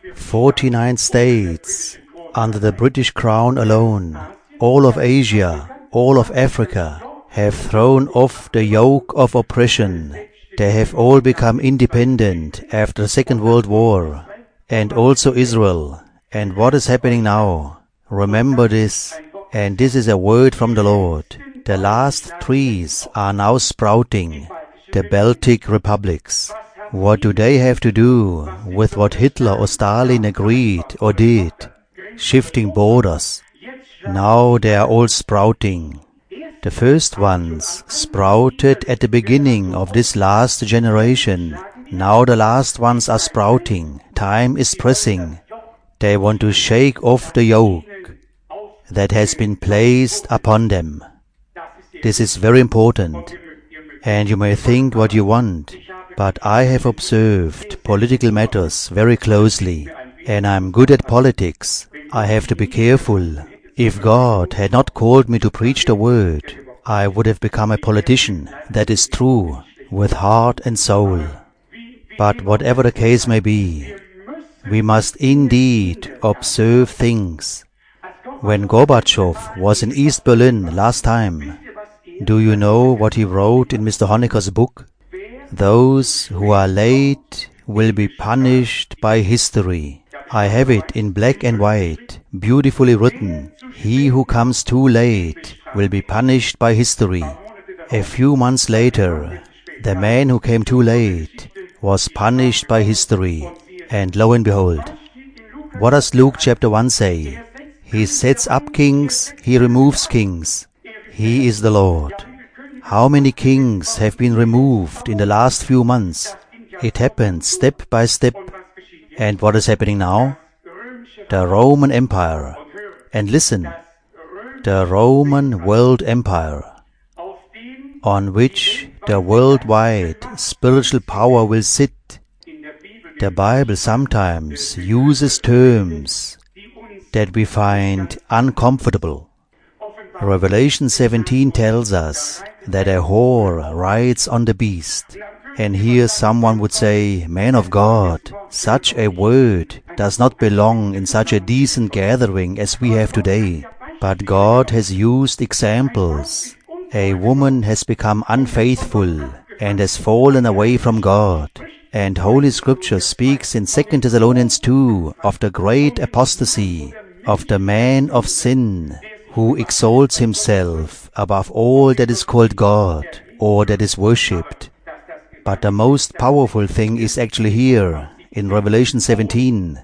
49 states under the British crown alone, all of Asia, all of Africa, have thrown off the yoke of oppression. They have all become independent after the Second World War, and also Israel. And what is happening now? Remember this, and this is a word from the Lord. The last trees are now sprouting, the Baltic republics. What do they have to do with what Hitler or Stalin agreed or did? Shifting borders. Now they are all sprouting. The first ones sprouted at the beginning of this last generation. Now the last ones are sprouting. Time is pressing. They want to shake off the yoke that has been placed upon them. This is very important. And you may think what you want, but I have observed political matters very closely, and I'm good at politics. I have to be careful. If God had not called me to preach the word, I would have become a politician, that is true, with heart and soul. But whatever the case may be, we must indeed observe things. When Gorbachev was in East Berlin last time, do you know what he wrote in Mr. Honecker's book? Those who are late will be punished by history. I have it in black and white, beautifully written. He who comes too late will be punished by history. A few months later, the man who came too late was punished by history. And lo and behold, what does Luke chapter 1 say? He sets up kings, he removes kings. He is the Lord. How many kings have been removed in the last few months? It happened step by step. And what is happening now? The Roman Empire. And listen, the Roman World Empire, on which the worldwide spiritual power will sit. The Bible sometimes uses terms that we find uncomfortable. Revelation 17 tells us that a whore rides on the beast. And here someone would say, man of God, such a word does not belong in such a decent gathering as we have today. But God has used examples. A woman has become unfaithful and has fallen away from God. And Holy Scripture speaks in 2 Thessalonians 2 of the great apostasy, of the man of sin who exalts himself above all that is called God or that is worshipped. But the most powerful thing is actually here in Revelation 17.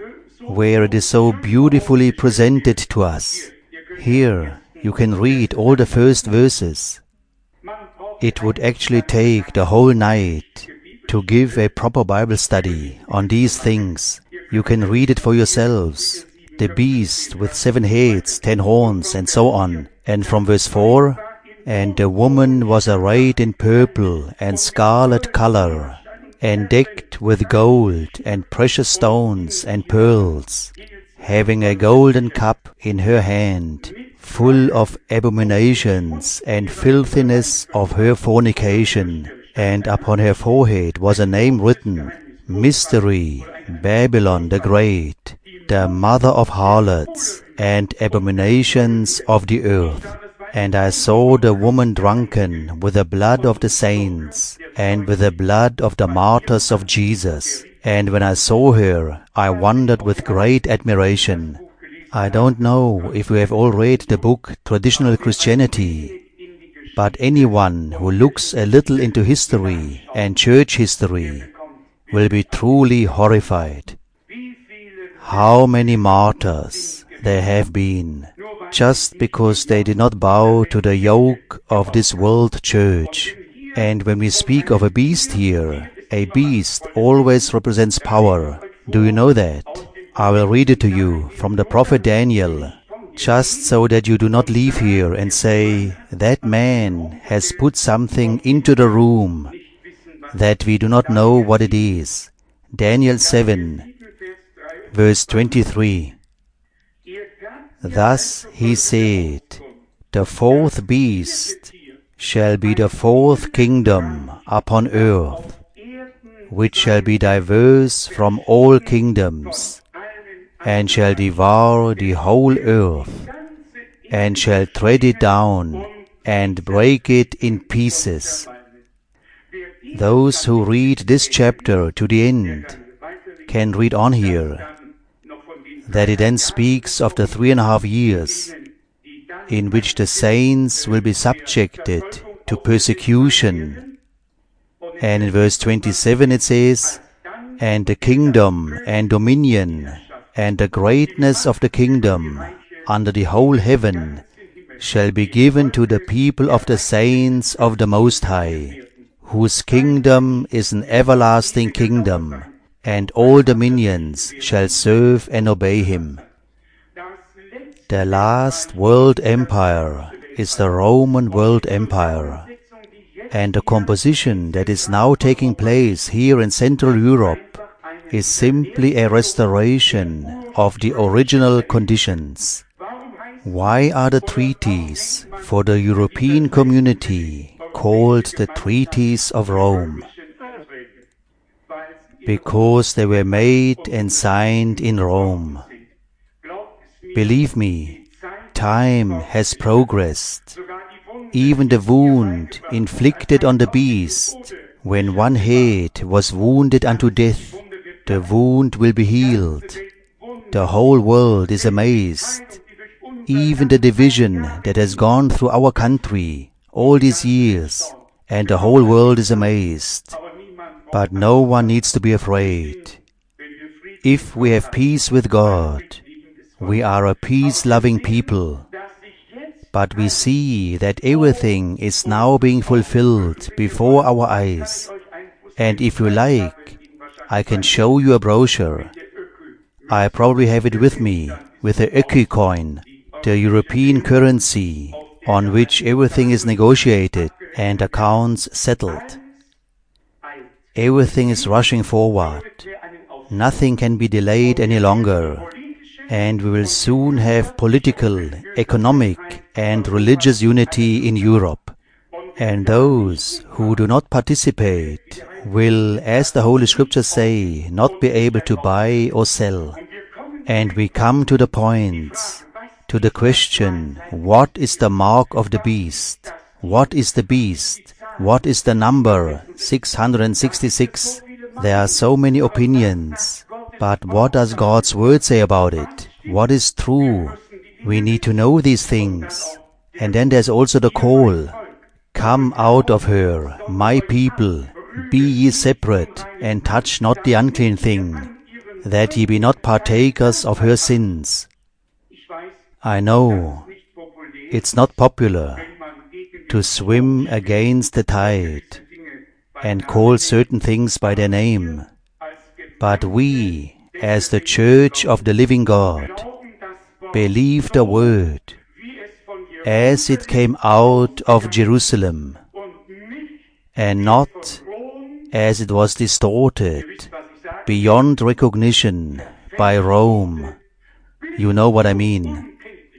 where it is so beautifully presented to us. Here you can read all the first verses. It would actually take the whole night to give a proper Bible study on these things. You can read it for yourselves. The beast with 7 heads, 10 horns, and so on. And from verse 4, and the woman was arrayed in purple and scarlet color, and decked with gold and precious stones and pearls, having a golden cup in her hand, full of abominations and filthiness of her fornication. And upon her forehead was a name written, Mystery, Babylon the Great, the mother of harlots and abominations of the earth. And I saw the woman drunken with the blood of the saints and with the blood of the martyrs of Jesus. And when I saw her, I wondered with great admiration. I don't know if you have all read the book Traditional Christianity, but anyone who looks a little into history and church history will be truly horrified. How many martyrs there have been, just because they did not bow to the yoke of this world church. And when we speak of a beast here, a beast always represents power. Do you know that? I will read it to you from the prophet Daniel, just so that you do not leave here and say, that man has put something into the room that we do not know what it is. Daniel 7, verse 23. Thus he said, the 4th beast shall be the 4th kingdom upon earth, which shall be diverse from all kingdoms, and shall devour the whole earth, and shall tread it down, and break it in pieces. Those who read this chapter to the end can read on here, that it then speaks of the 3.5 years, in which the saints will be subjected to persecution. And in verse 27 it says, and the kingdom and dominion and the greatness of the kingdom under the whole heaven shall be given to the people of the saints of the Most High, whose kingdom is an everlasting kingdom, and all dominions shall serve and obey him. The last world empire is the Roman world empire, and the composition that is now taking place here in Central Europe is simply a restoration of the original conditions. Why are the treaties for the European community called the Treaties of Rome? Because they were made and signed in Rome. Believe me, time has progressed. Even the wound inflicted on the beast, when one head was wounded unto death, the wound will be healed. The whole world is amazed. Even the division that has gone through our country all these years, and the whole world is amazed. But no one needs to be afraid. If we have peace with God, we are a peace-loving people. But we see that everything is now being fulfilled before our eyes. And if you like, I can show you a brochure. I probably have it with me, with the Öki coin, the European currency, on which everything is negotiated and accounts settled. Everything is rushing forward. Nothing can be delayed any longer. And we will soon have political, economic, and religious unity in Europe. And those who do not participate will, as the Holy Scriptures say, not be able to buy or sell. And we come to the points, to the question, what is the mark of the beast? What is the beast? What is the number 666? There are so many opinions. But what does God's Word say about it? What is true? We need to know these things. And then there's also the call. Come out of her, my people. Be ye separate, and touch not the unclean thing. that ye be not partakers of her sins. I know it's not popular to swim against the tide and call certain things by their name, but we, as the Church of the living God, believe the Word as it came out of Jerusalem, and not as it was distorted beyond recognition by Rome. You know what I mean.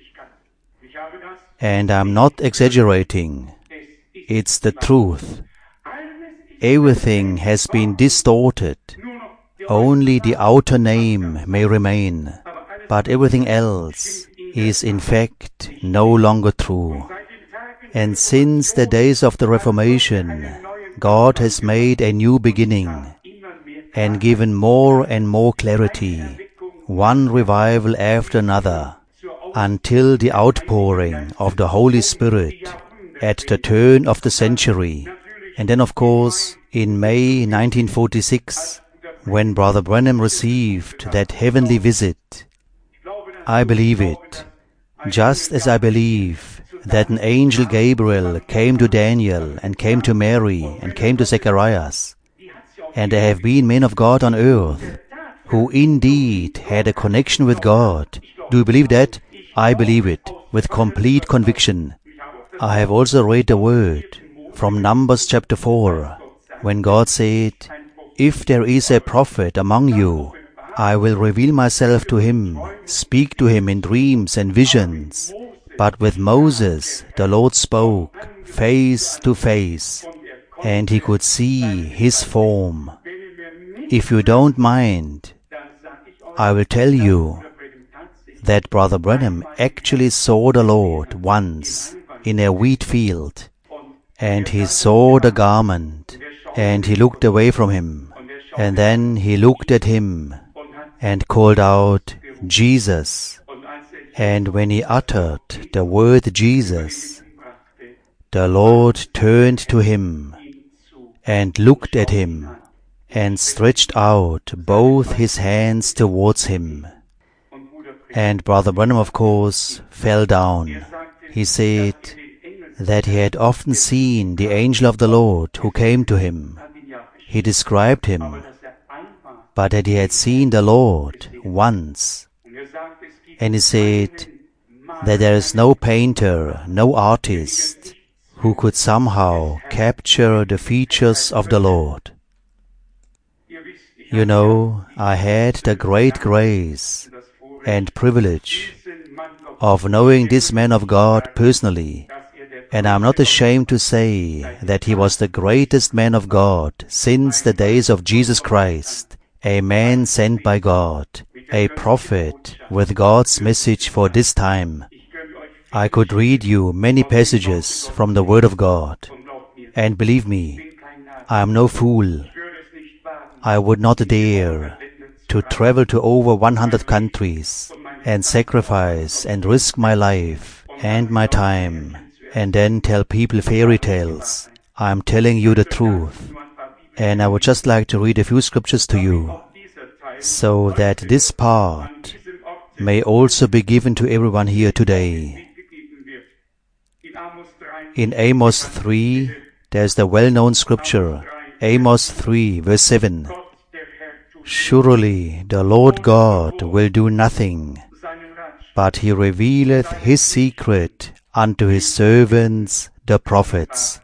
And I'm not exaggerating. It's the truth. Everything has been distorted. Only the outer name may remain, but everything else is in fact no longer true. And since the days of the Reformation, God has made a new beginning and given more and more clarity, one revival after another, until the outpouring of the Holy Spirit at the turn of the century. And then, of course, in May 1946, when Brother Branham received that heavenly visit, I believe it, just as I believe that an angel Gabriel came to Daniel and came to Mary and came to Zacharias. And there have been men of God on earth who indeed had a connection with God. Do you believe that? I believe it with complete conviction. I have also read the word from Numbers chapter 4, when God said, "If there is a prophet among you, I will reveal myself to him, speak to him in dreams and visions." But with Moses, the Lord spoke face to face, and he could see his form. If you don't mind, I will tell you that Brother Branham actually saw the Lord once in a wheat field, and he saw the garment, and he looked away from him, and then he looked at him and called out, "Jesus." And when he uttered the word Jesus, the Lord turned to him and looked at him and stretched out both his hands towards him. And Brother Branham, of course, fell down. He said that he had often seen the angel of the Lord who came to him. He described him, but that he had seen the Lord once. And he said that there is no painter, no artist who could somehow capture the features of the Lord. You know, I had the great grace and privilege of knowing this man of God personally, and I'm not ashamed to say that he was the greatest man of God since the days of Jesus Christ, a man sent by God, a prophet with God's message for this time. I could read you many passages from the Word of God, and believe me, I am no fool. I would not dare to travel to over 100 countries and sacrifice and risk my life and my time and then tell people fairy tales. I am telling you the truth, and I would just like to read a few scriptures to you, so that this part may also be given to everyone here today. In Amos 3, there's the well-known scripture, Amos 3, verse 7. "Surely the Lord God will do nothing, but he revealeth his secret unto his servants the prophets."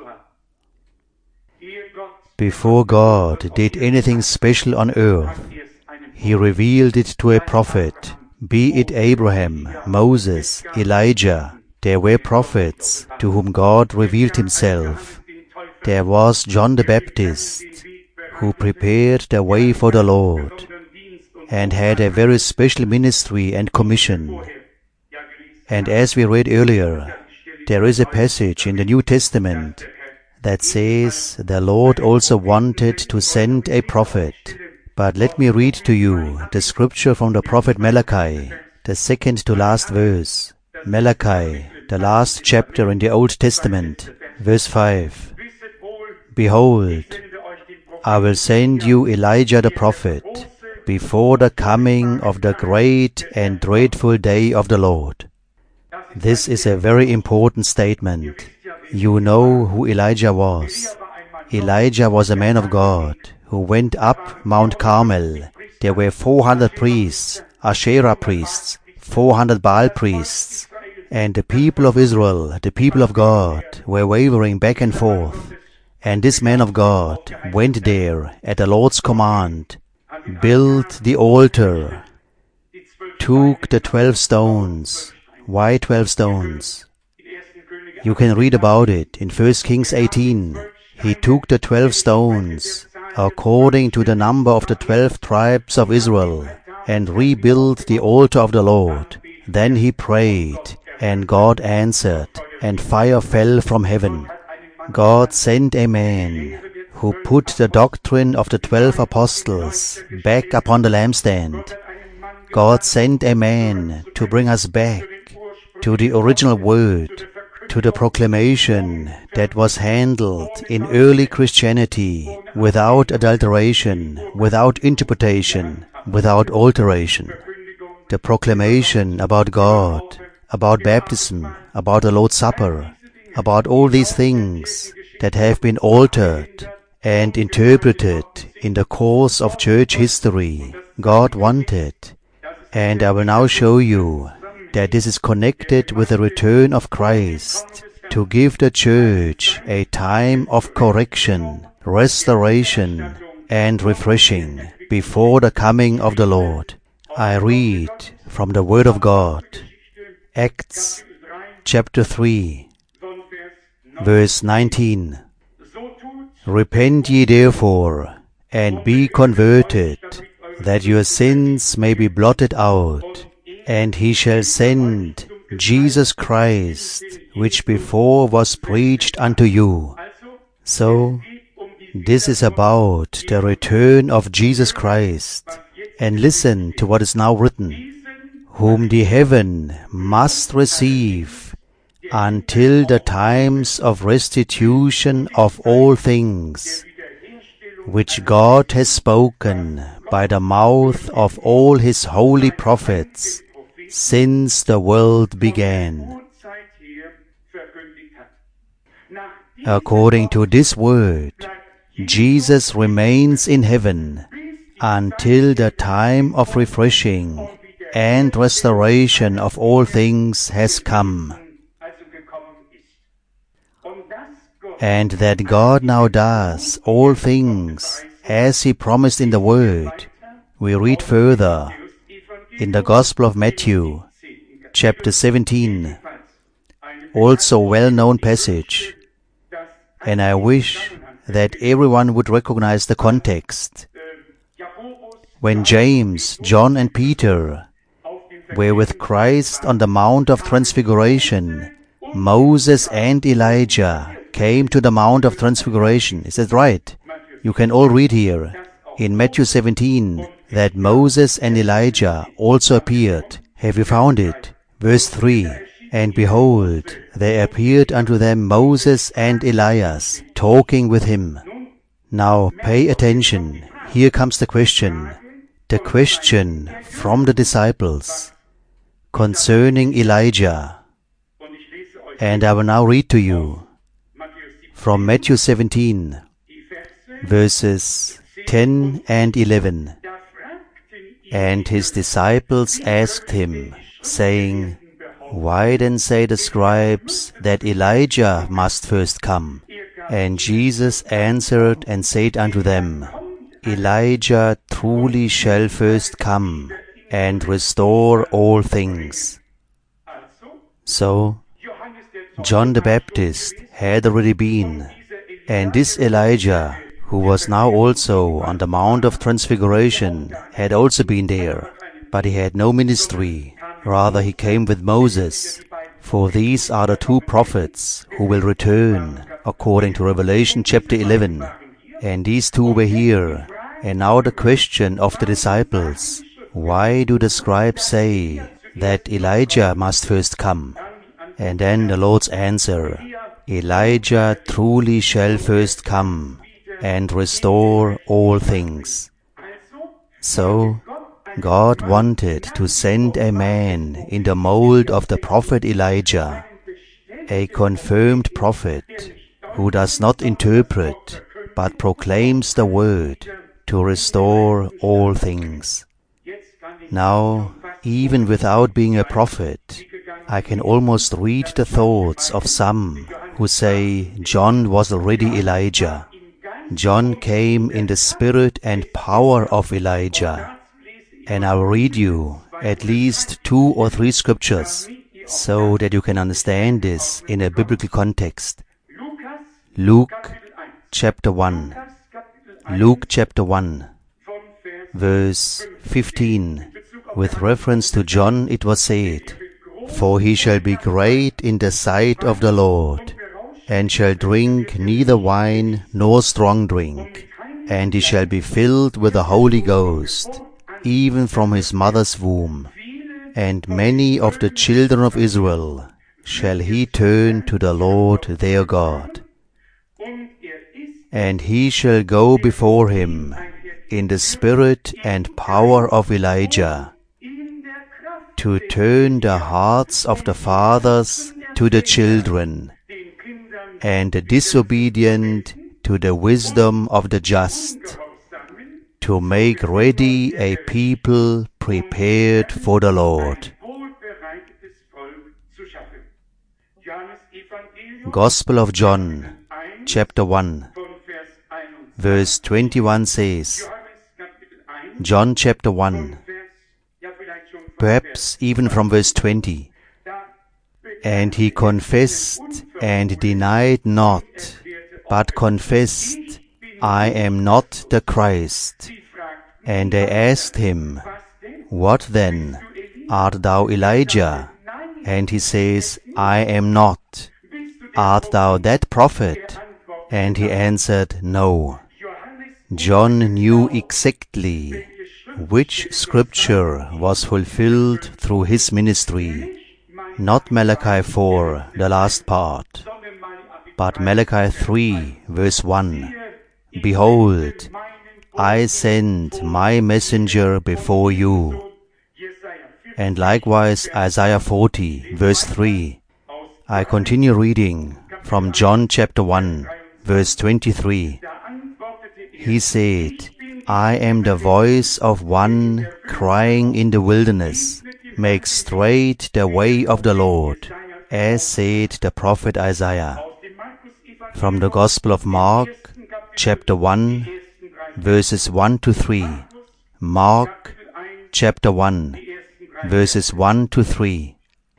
Before God did anything special on earth, he revealed it to a prophet, be it Abraham, Moses, Elijah. There were prophets to whom God revealed himself. There was John the Baptist, who prepared the way for the Lord and had a very special ministry and commission. And as we read earlier, there is a passage in the New Testament that says the Lord also wanted to send a prophet. But let me read to you the scripture from the prophet Malachi, the second to last verse. Malachi, the last chapter in the Old Testament, verse 5. "Behold, I will send you Elijah the prophet before the coming of the great and dreadful day of the Lord. This is a very important statement. You know who Elijah was. Elijah was a man of God who went up Mount Carmel. There were 400 priests, Asherah priests, 400 Baal priests, and the people of Israel, the people of God, were wavering back and forth. And this man of God went there at the Lord's command, built the altar, took the 12 stones. Why 12 stones? You can read about it in 1 Kings 18. He took the 12 stones, according to the number of the 12 tribes of Israel, and rebuilt the altar of the Lord. Then he prayed, and God answered, and fire fell from heaven. God sent a man who put the doctrine of the 12 apostles back upon the lampstand. God sent a man to bring us back to the original word, to the proclamation that was handled in early Christianity without adulteration, without interpretation, without alteration. The proclamation about God, about baptism, about the Lord's Supper, about all these things that have been altered and interpreted in the course of church history, God wanted. And I will now show you that this is connected with the return of Christ to give the church a time of correction, restoration, and refreshing before the coming of the Lord. I read from the Word of God, Acts chapter 3, verse 19. Repent ye therefore, and be converted, that your sins may be blotted out, and he shall send Jesus Christ, which before was preached unto you. So, this is about the return of Jesus Christ. And listen to what is now written, whom the heaven must receive until the times of restitution of all things, which God has spoken by the mouth of all his holy prophets since the world began. According to this word, Jesus remains in heaven until the time of refreshing and restoration of all things has come. And that God now does all things as he promised in the Word. We read further in the Gospel of Matthew, chapter 17, also well-known passage. And I wish that everyone would recognize the context. When James, John, and Peter were with Christ on the Mount of Transfiguration, Moses and Elijah came to the Mount of Transfiguration. Is that right? You can all read here in Matthew 17 that Moses and Elijah also appeared. Have you found it? Verse 3. And behold, there appeared unto them Moses and Elias, talking with him. Now pay attention. Here comes the question. The question from the disciples concerning Elijah. And I will now read to you from Matthew 17, verses 10 and 11. And his disciples asked him, saying, Why then say the scribes that Elijah must first come? And Jesus answered and said unto them, Elijah truly shall first come and restore all things. So, John the Baptist had already been, and this Elijah, who was now also on the Mount of Transfiguration, had also been there, but he had no ministry. Rather, he came with Moses, for these are the two prophets who will return, according to Revelation chapter 11. And these two were here. And now the question of the disciples, why do the scribes say that Elijah must first come? And then the Lord's answer, Elijah truly shall first come and restore all things. So God wanted to send a man in the mold of the prophet Elijah, a confirmed prophet who does not interpret but proclaims the word to restore all things. Now, even without being a prophet, I can almost read the thoughts of some who say John was already Elijah. John came in the spirit and power of Elijah. And I will read you at least 2 or 3 scriptures so that you can understand this in a biblical context. Luke chapter 1. Luke chapter 1, verse 15. With reference to John it was said, "For he shall be great in the sight of the Lord, and shall drink neither wine nor strong drink, and he shall be filled with the Holy Ghost, even from his mother's womb. And many of the children of Israel shall he turn to the Lord their God. And he shall go before him in the spirit and power of Elijah, to turn the hearts of the fathers to the children, and the disobedient to the wisdom of the just, to make ready a people prepared for the Lord." Gospel of John, chapter 1, verse 21 says, John chapter 1, perhaps even from verse 20, "And he confessed and denied not, but confessed, I am not the Christ. And they asked him, What then? Art thou Elijah? And he says, I am not. Art thou that prophet? And he answered, No. John knew exactly which scripture was fulfilled through his ministry, not Malachi 4, the last part, but Malachi 3, verse 1. "Behold, I send my messenger before you." And likewise Isaiah 40, verse 3. I continue reading from John chapter 1, verse 23. He said, "I am the voice of one crying in the wilderness, make straight the way of the Lord, as said the prophet Isaiah." From the Gospel of Mark, chapter 1, verses 1 to 3. Mark, chapter 1, verses 1 to 3.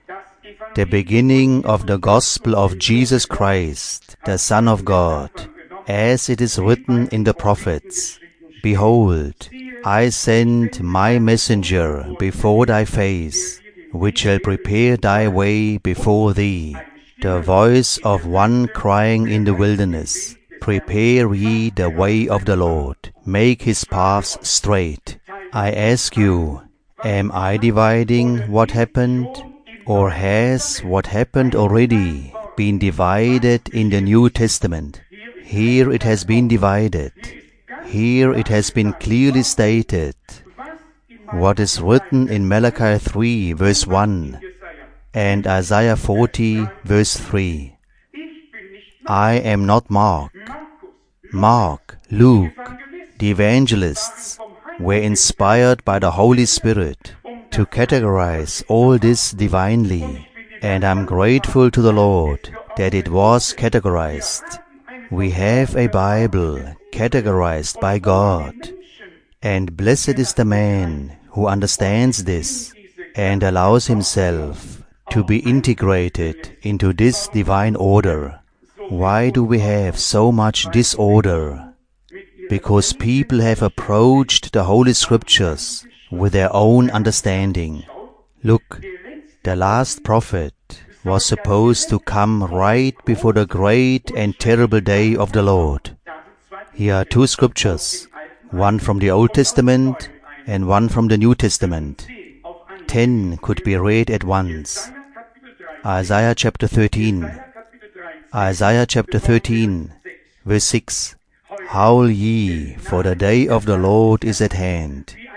The beginning of the Gospel of Jesus Christ, the Son of God, as it is written in the prophets, "Behold, I send my messenger before thy face, which shall prepare thy way before thee. The voice of one crying in the wilderness, Prepare ye the way of the Lord, make his paths straight." I ask you, am I dividing what happened? Or has what happened already been divided in the New Testament? Here it has been divided. Here it has been clearly stated what is written in Malachi 3, verse 1, and Isaiah 40, verse 3. I am not Mark. Mark, Luke, the evangelists were inspired by the Holy Spirit to categorize all this divinely, and I'm grateful to the Lord that it was categorized. We have a Bible categorized by God, and blessed is the man who understands this and allows himself to be integrated into this divine order. Why do we have so much disorder? Because people have approached the Holy Scriptures with their own understanding. Look, the last prophet was supposed to come right before the great and terrible day of the Lord. Here are 2 scriptures, one from the Old Testament and one from the New Testament. 10 could be read at once. Isaiah chapter 13. Isaiah chapter 13, verse 6. "Howl ye, for the day of the Lord is at hand.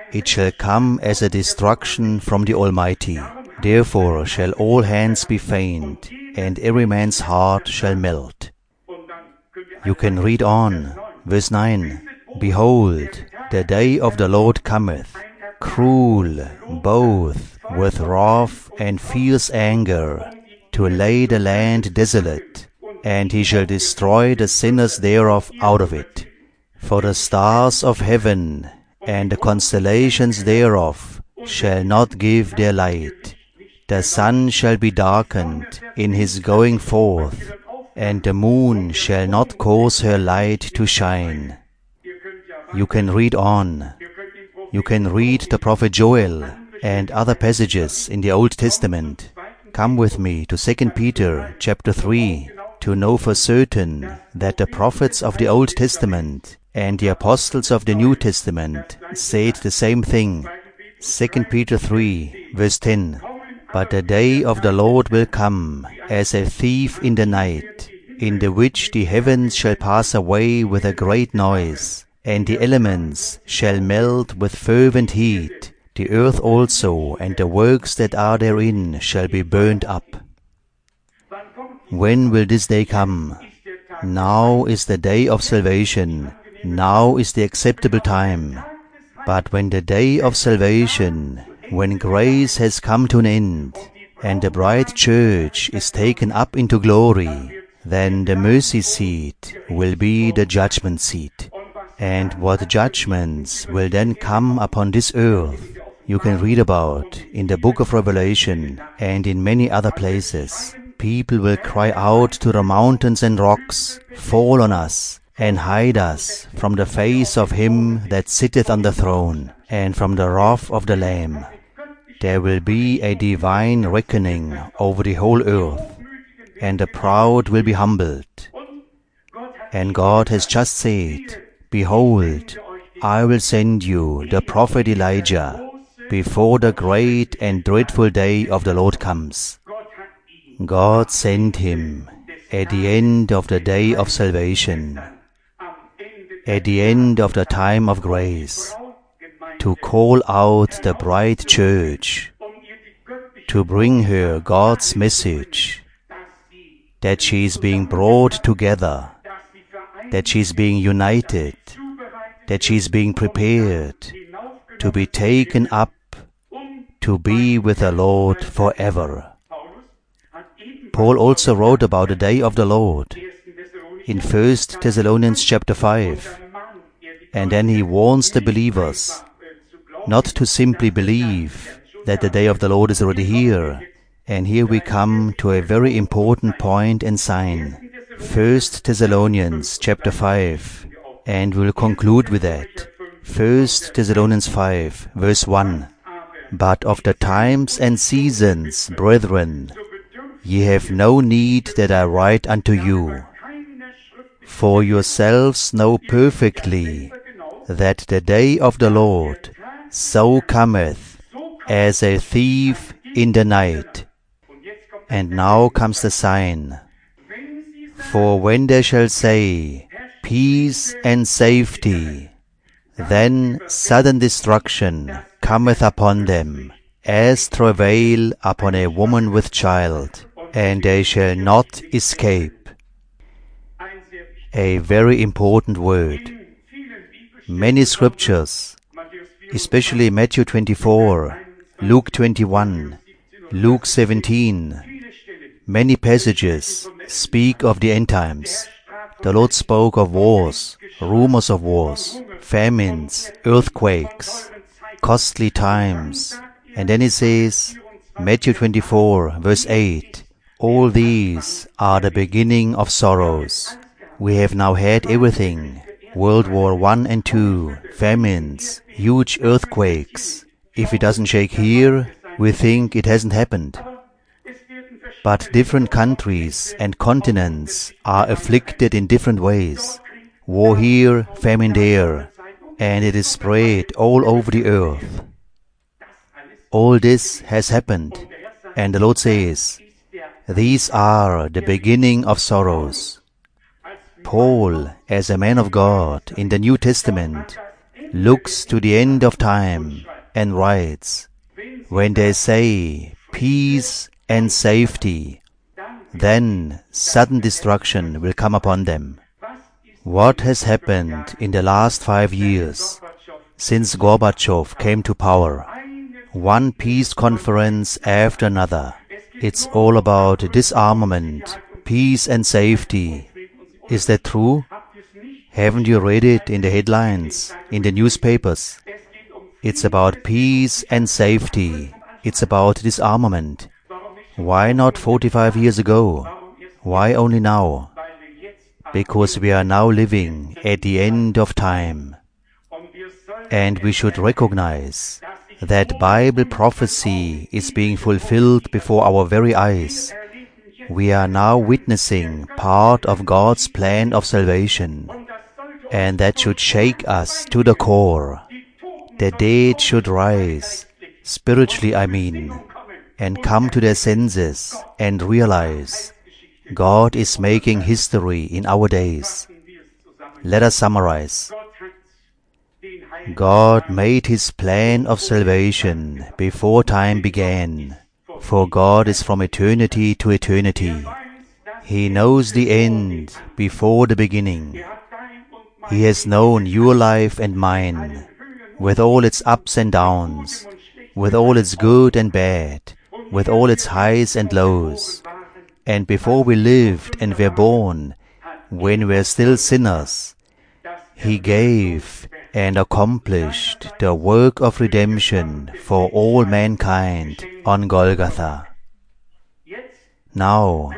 it shall come as a destruction from the Almighty. Therefore shall all hands be faint, and every man's heart shall melt. You can read on, verse 9. Behold, the day of the Lord cometh, cruel, both with wrath and fierce anger, to lay the land desolate, and he shall destroy the sinners thereof out of it. For the stars of heaven and the constellations thereof shall not give their light. The sun shall be darkened in his going forth, and the moon shall not cause her light to shine. You can read on. You can read the prophet Joel and other passages in the Old Testament. Come with me to 2 Peter chapter 3 to know for certain that the prophets of the Old Testament and the apostles of the New Testament said the same thing. 2 Peter 3 verse 10. But the day of the Lord will come as a thief in the night, in the which the heavens shall pass away with a great noise, and the elements shall melt with fervent heat. The earth also and the works that are therein shall be burned up. When will this day come? Now is the day of salvation. Now is the acceptable time. But when the day of salvation, when grace has come to an end, and the bride church is taken up into glory, then the mercy seat will be the judgment seat. And what judgments will then come upon this earth, you can read about in the book of Revelation and in many other places. People will cry out to the mountains and rocks, fall on us, and hide us from the face of him that sitteth on the throne, and from the wrath of the Lamb. There will be a divine reckoning over the whole earth, and the proud will be humbled. And God has just said, Behold, I will send you the prophet Elijah before the great and dreadful day of the Lord comes. God sent him at the end of the day of salvation, at the end of the time of grace, to call out the bride church, to bring her God's message, that she is being brought together, that she is being united, that she is being prepared to be taken up to be with the Lord forever. Paul also wrote about the day of the Lord in 1 Thessalonians chapter 5, and then he warns the believers not to simply believe that the day of the Lord is already here. And here we come to a very important point and sign. 1 Thessalonians chapter 5, and we'll conclude with that. 1 Thessalonians 5, verse 1. But of the times and seasons, brethren, ye have no need that I write unto you. For yourselves know perfectly that the day of the Lord so cometh as a thief in the night. And now comes the sign. For when they shall say, Peace and safety, then sudden destruction cometh upon them, as travail upon a woman with child, and they shall not escape. A very important word. Many scriptures, especially Matthew 24, Luke 21, Luke 17, many passages speak of the end times. The Lord spoke of wars, rumors of wars, famines, earthquakes, costly times. And then he says, Matthew 24, verse 8, all these are the beginning of sorrows. We have now had everything. World War I and II, famines, huge earthquakes. If it doesn't shake here, we think it hasn't happened. But different countries and continents are afflicted in different ways. War here, famine there, and it is spread all over the earth. All this has happened, and the Lord says, these are the beginning of sorrows. Paul, as a man of God in the New Testament, looks to the end of time and writes, when they say peace and safety, then sudden destruction will come upon them. What has happened in the last 5 years since Gorbachev came to power? One peace conference after another. It's all about disarmament, peace and safety. Is that true? Haven't you read it in the headlines, in the newspapers? It's about peace and safety. It's about disarmament. Why not 45 years ago? Why only now? Because we are now living at the end of time. And we should recognize that Bible prophecy is being fulfilled before our very eyes. We are now witnessing part of God's plan of salvation, and that should shake us to the core. The dead should rise, spiritually I mean, and come to their senses and realize God is making history in our days. Let us summarize. God made His plan of salvation before time began, for God is from eternity to eternity. He knows the end before the beginning. He has known your life and mine, with all its ups and downs, with all its good and bad, with all its highs and lows. And before we lived and were born, when we were still sinners, He gave and accomplished the work of redemption for all mankind on Golgotha. Now,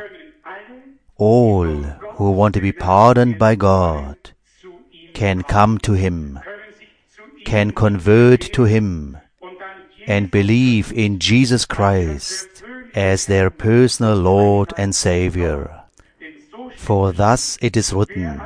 all who want to be pardoned by God can come to Him, can convert to Him, and believe in Jesus Christ as their personal Lord and Savior. For thus it is written,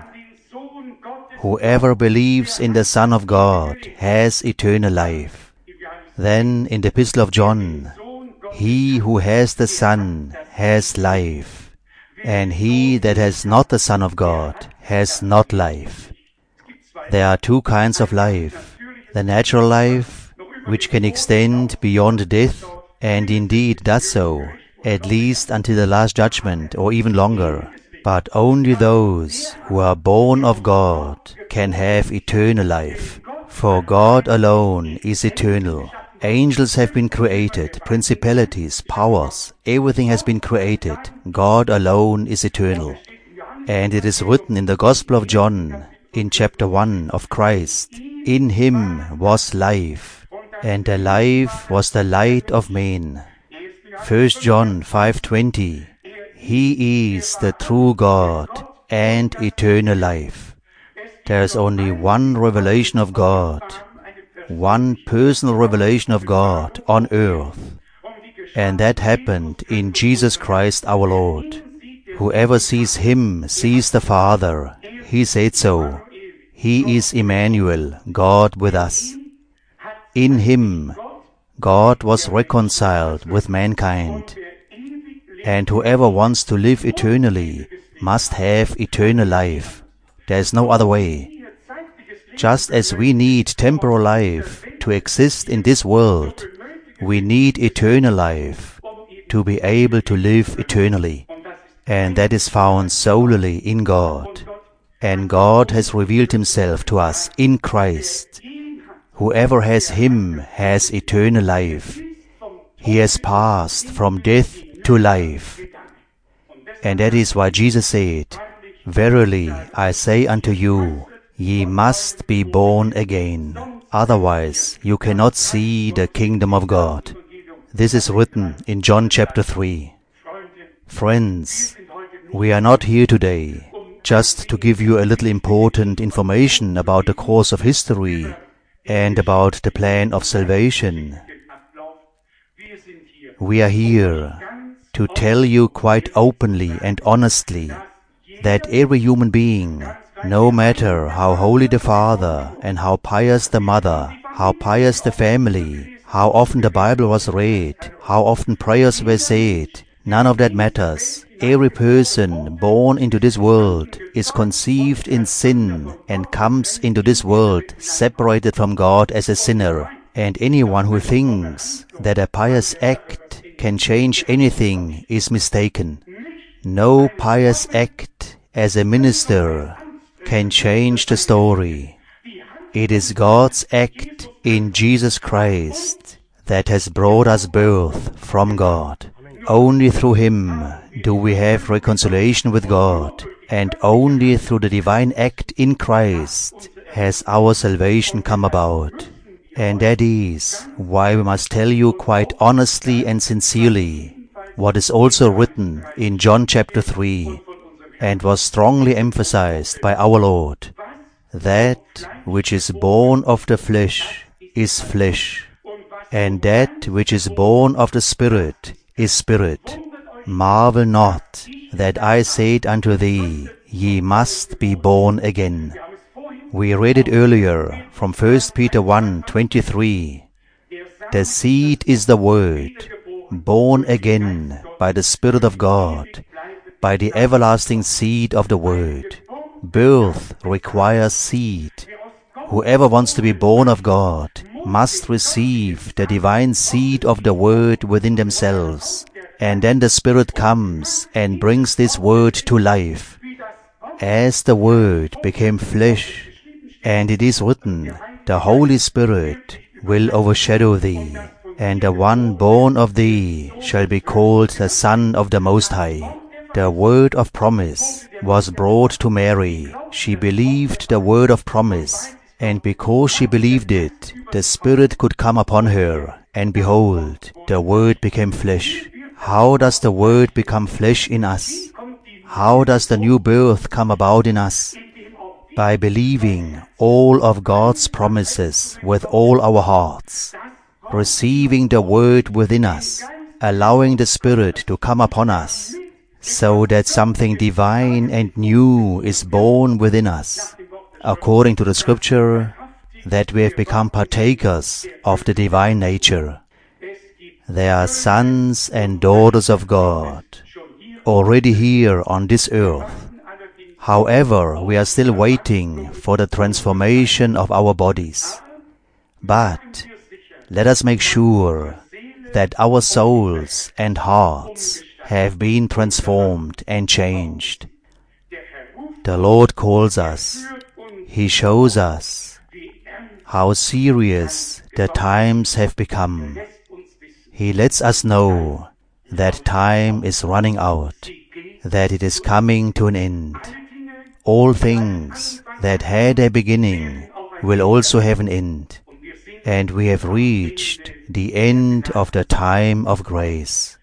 whoever believes in the Son of God has eternal life. Then in the Epistle of John, he who has the Son has life, and he that has not the Son of God has not life. There are two kinds of life: the natural life, which can extend beyond death, and indeed does so, at least until the last judgment, or even longer. But only those who are born of God can have eternal life, for God alone is eternal. Angels have been created, principalities, powers, everything has been created. God alone is eternal. And it is written in the Gospel of John, in chapter 1 of Christ, in Him was life, and the life was the light of men. 1 John 5:20, He is the true God and eternal life. There is only one revelation of God, one personal revelation of God on earth, and that happened in Jesus Christ our Lord. Whoever sees Him sees the Father. He said so. He is Emmanuel, God with us. In Him, God was reconciled with mankind, and whoever wants to live eternally must have eternal life. There is no other way. Just as we need temporal life to exist in this world, we need eternal life to be able to live eternally. And that is found solely in God. And God has revealed Himself to us in Christ. Whoever has Him has eternal life. He has passed from death to life. And that is why Jesus said, Verily I say unto you, ye must be born again. Otherwise you cannot see the kingdom of God. This is written in John chapter 3. Friends, we are not here today just to give you a little important information about the course of history and about the plan of salvation. We are here to tell you quite openly and honestly that every human being, no matter how holy the father and how pious the mother, how pious the family, how often the Bible was read, how often prayers were said, None of that matters. Every person born into this world is conceived in sin and comes into this world separated from God as a sinner. And anyone who thinks that a pious act can change anything is mistaken. No pious act as a minister can change the story. It is God's act in Jesus Christ that has brought us birth from God. Only through Him do we have reconciliation with God, and only through the divine act in Christ has our salvation come about. And that is why we must tell you quite honestly and sincerely what is also written in John chapter 3 and was strongly emphasized by our Lord. That which is born of the flesh is flesh, and that which is born of the Spirit is spirit. Marvel not that I said unto thee, ye must be born again. We read it earlier from 1 Peter 1:23. The seed is the Word, born again by the Spirit of God, by the everlasting seed of the Word. Birth requires seed. Whoever wants to be born of God must receive the divine seed of the Word within themselves, and then the Spirit comes and brings this Word to life. As the Word became flesh, and it is written, the Holy Spirit will overshadow thee, and the one born of thee shall be called the Son of the Most High. The word of promise was brought to Mary. She believed the word of promise, and because she believed it, the Spirit could come upon her, and behold, the Word became flesh. How does the Word become flesh in us? How does the new birth come about in us? By believing all of God's promises with all our hearts, receiving the Word within us, allowing the Spirit to come upon us, so that something divine and new is born within us, according to the Scripture, that we have become partakers of the divine nature. They are sons and daughters of God, already here on this earth. However, we are still waiting for the transformation of our bodies. But let us make sure that our souls and hearts have been transformed and changed. The Lord calls us. He shows us how serious the times have become. He lets us know that time is running out, that it is coming to an end. All things that had a beginning will also have an end, and we have reached the end of the time of grace.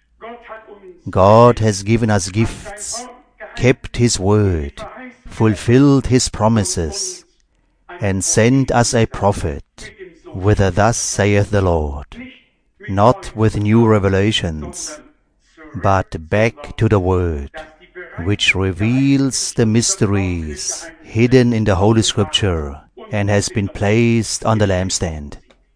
God has given us gifts, kept His word, fulfilled His promises, and sent us a prophet with a "Thus saith the Lord," not with new revelations, but back to the Word, which reveals the mysteries hidden in the Holy Scripture and has been placed on the lampstand.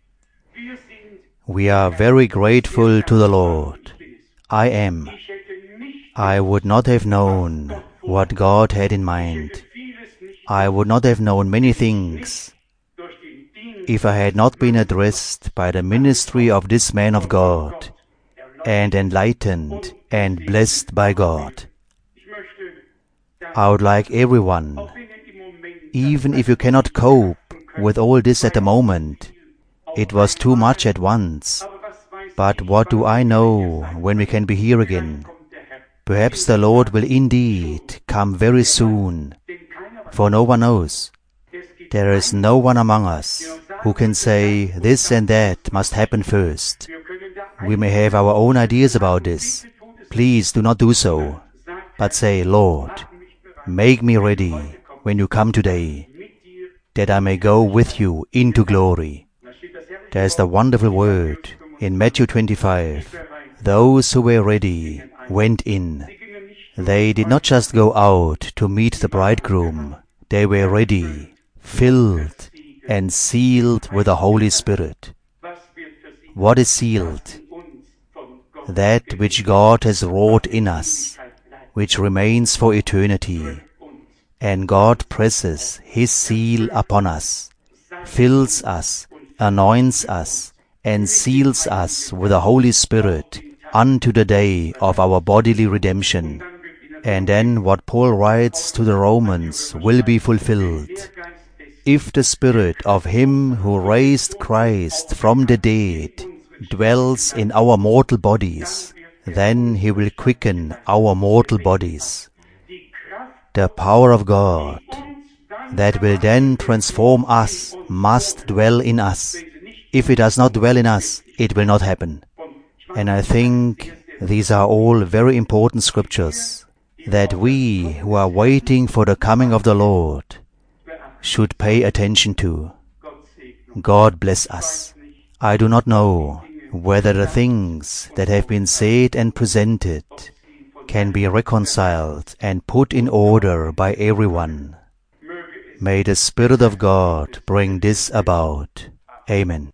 We are very grateful to the Lord. I am. I would not have known what God had in mind. I would not have known many things if I had not been addressed by the ministry of this man of God and enlightened and blessed by God. I would like everyone, even if you cannot cope with all this at the moment, it was too much at once, but what do I know when we can be here again? Perhaps the Lord will indeed come very soon, for no one knows. There is no one among us who can say this and that must happen first. We may have our own ideas about this. Please do not do so, but say, Lord, make me ready when you come today, that I may go with you into glory. There is the wonderful word in Matthew 25. Those who were ready went in. They did not just go out to meet the bridegroom. They were ready, filled, and sealed with the Holy Spirit. What is sealed? that which God has wrought in us, which remains for eternity. And God presses His seal upon us, fills us, anoints us, and seals us with the Holy Spirit unto the day of our bodily redemption. And then what Paul writes to the Romans will be fulfilled. If the Spirit of Him who raised Christ from the dead dwells in our mortal bodies, then He will quicken our mortal bodies. The power of God that will then transform us must dwell in us. If it does not dwell in us, it will not happen. And I think these are all very important scriptures that we who are waiting for the coming of the Lord should pay attention to. God bless us. I do not know whether the things that have been said and presented can be reconciled and put in order by everyone. May the Spirit of God bring this about. Amen.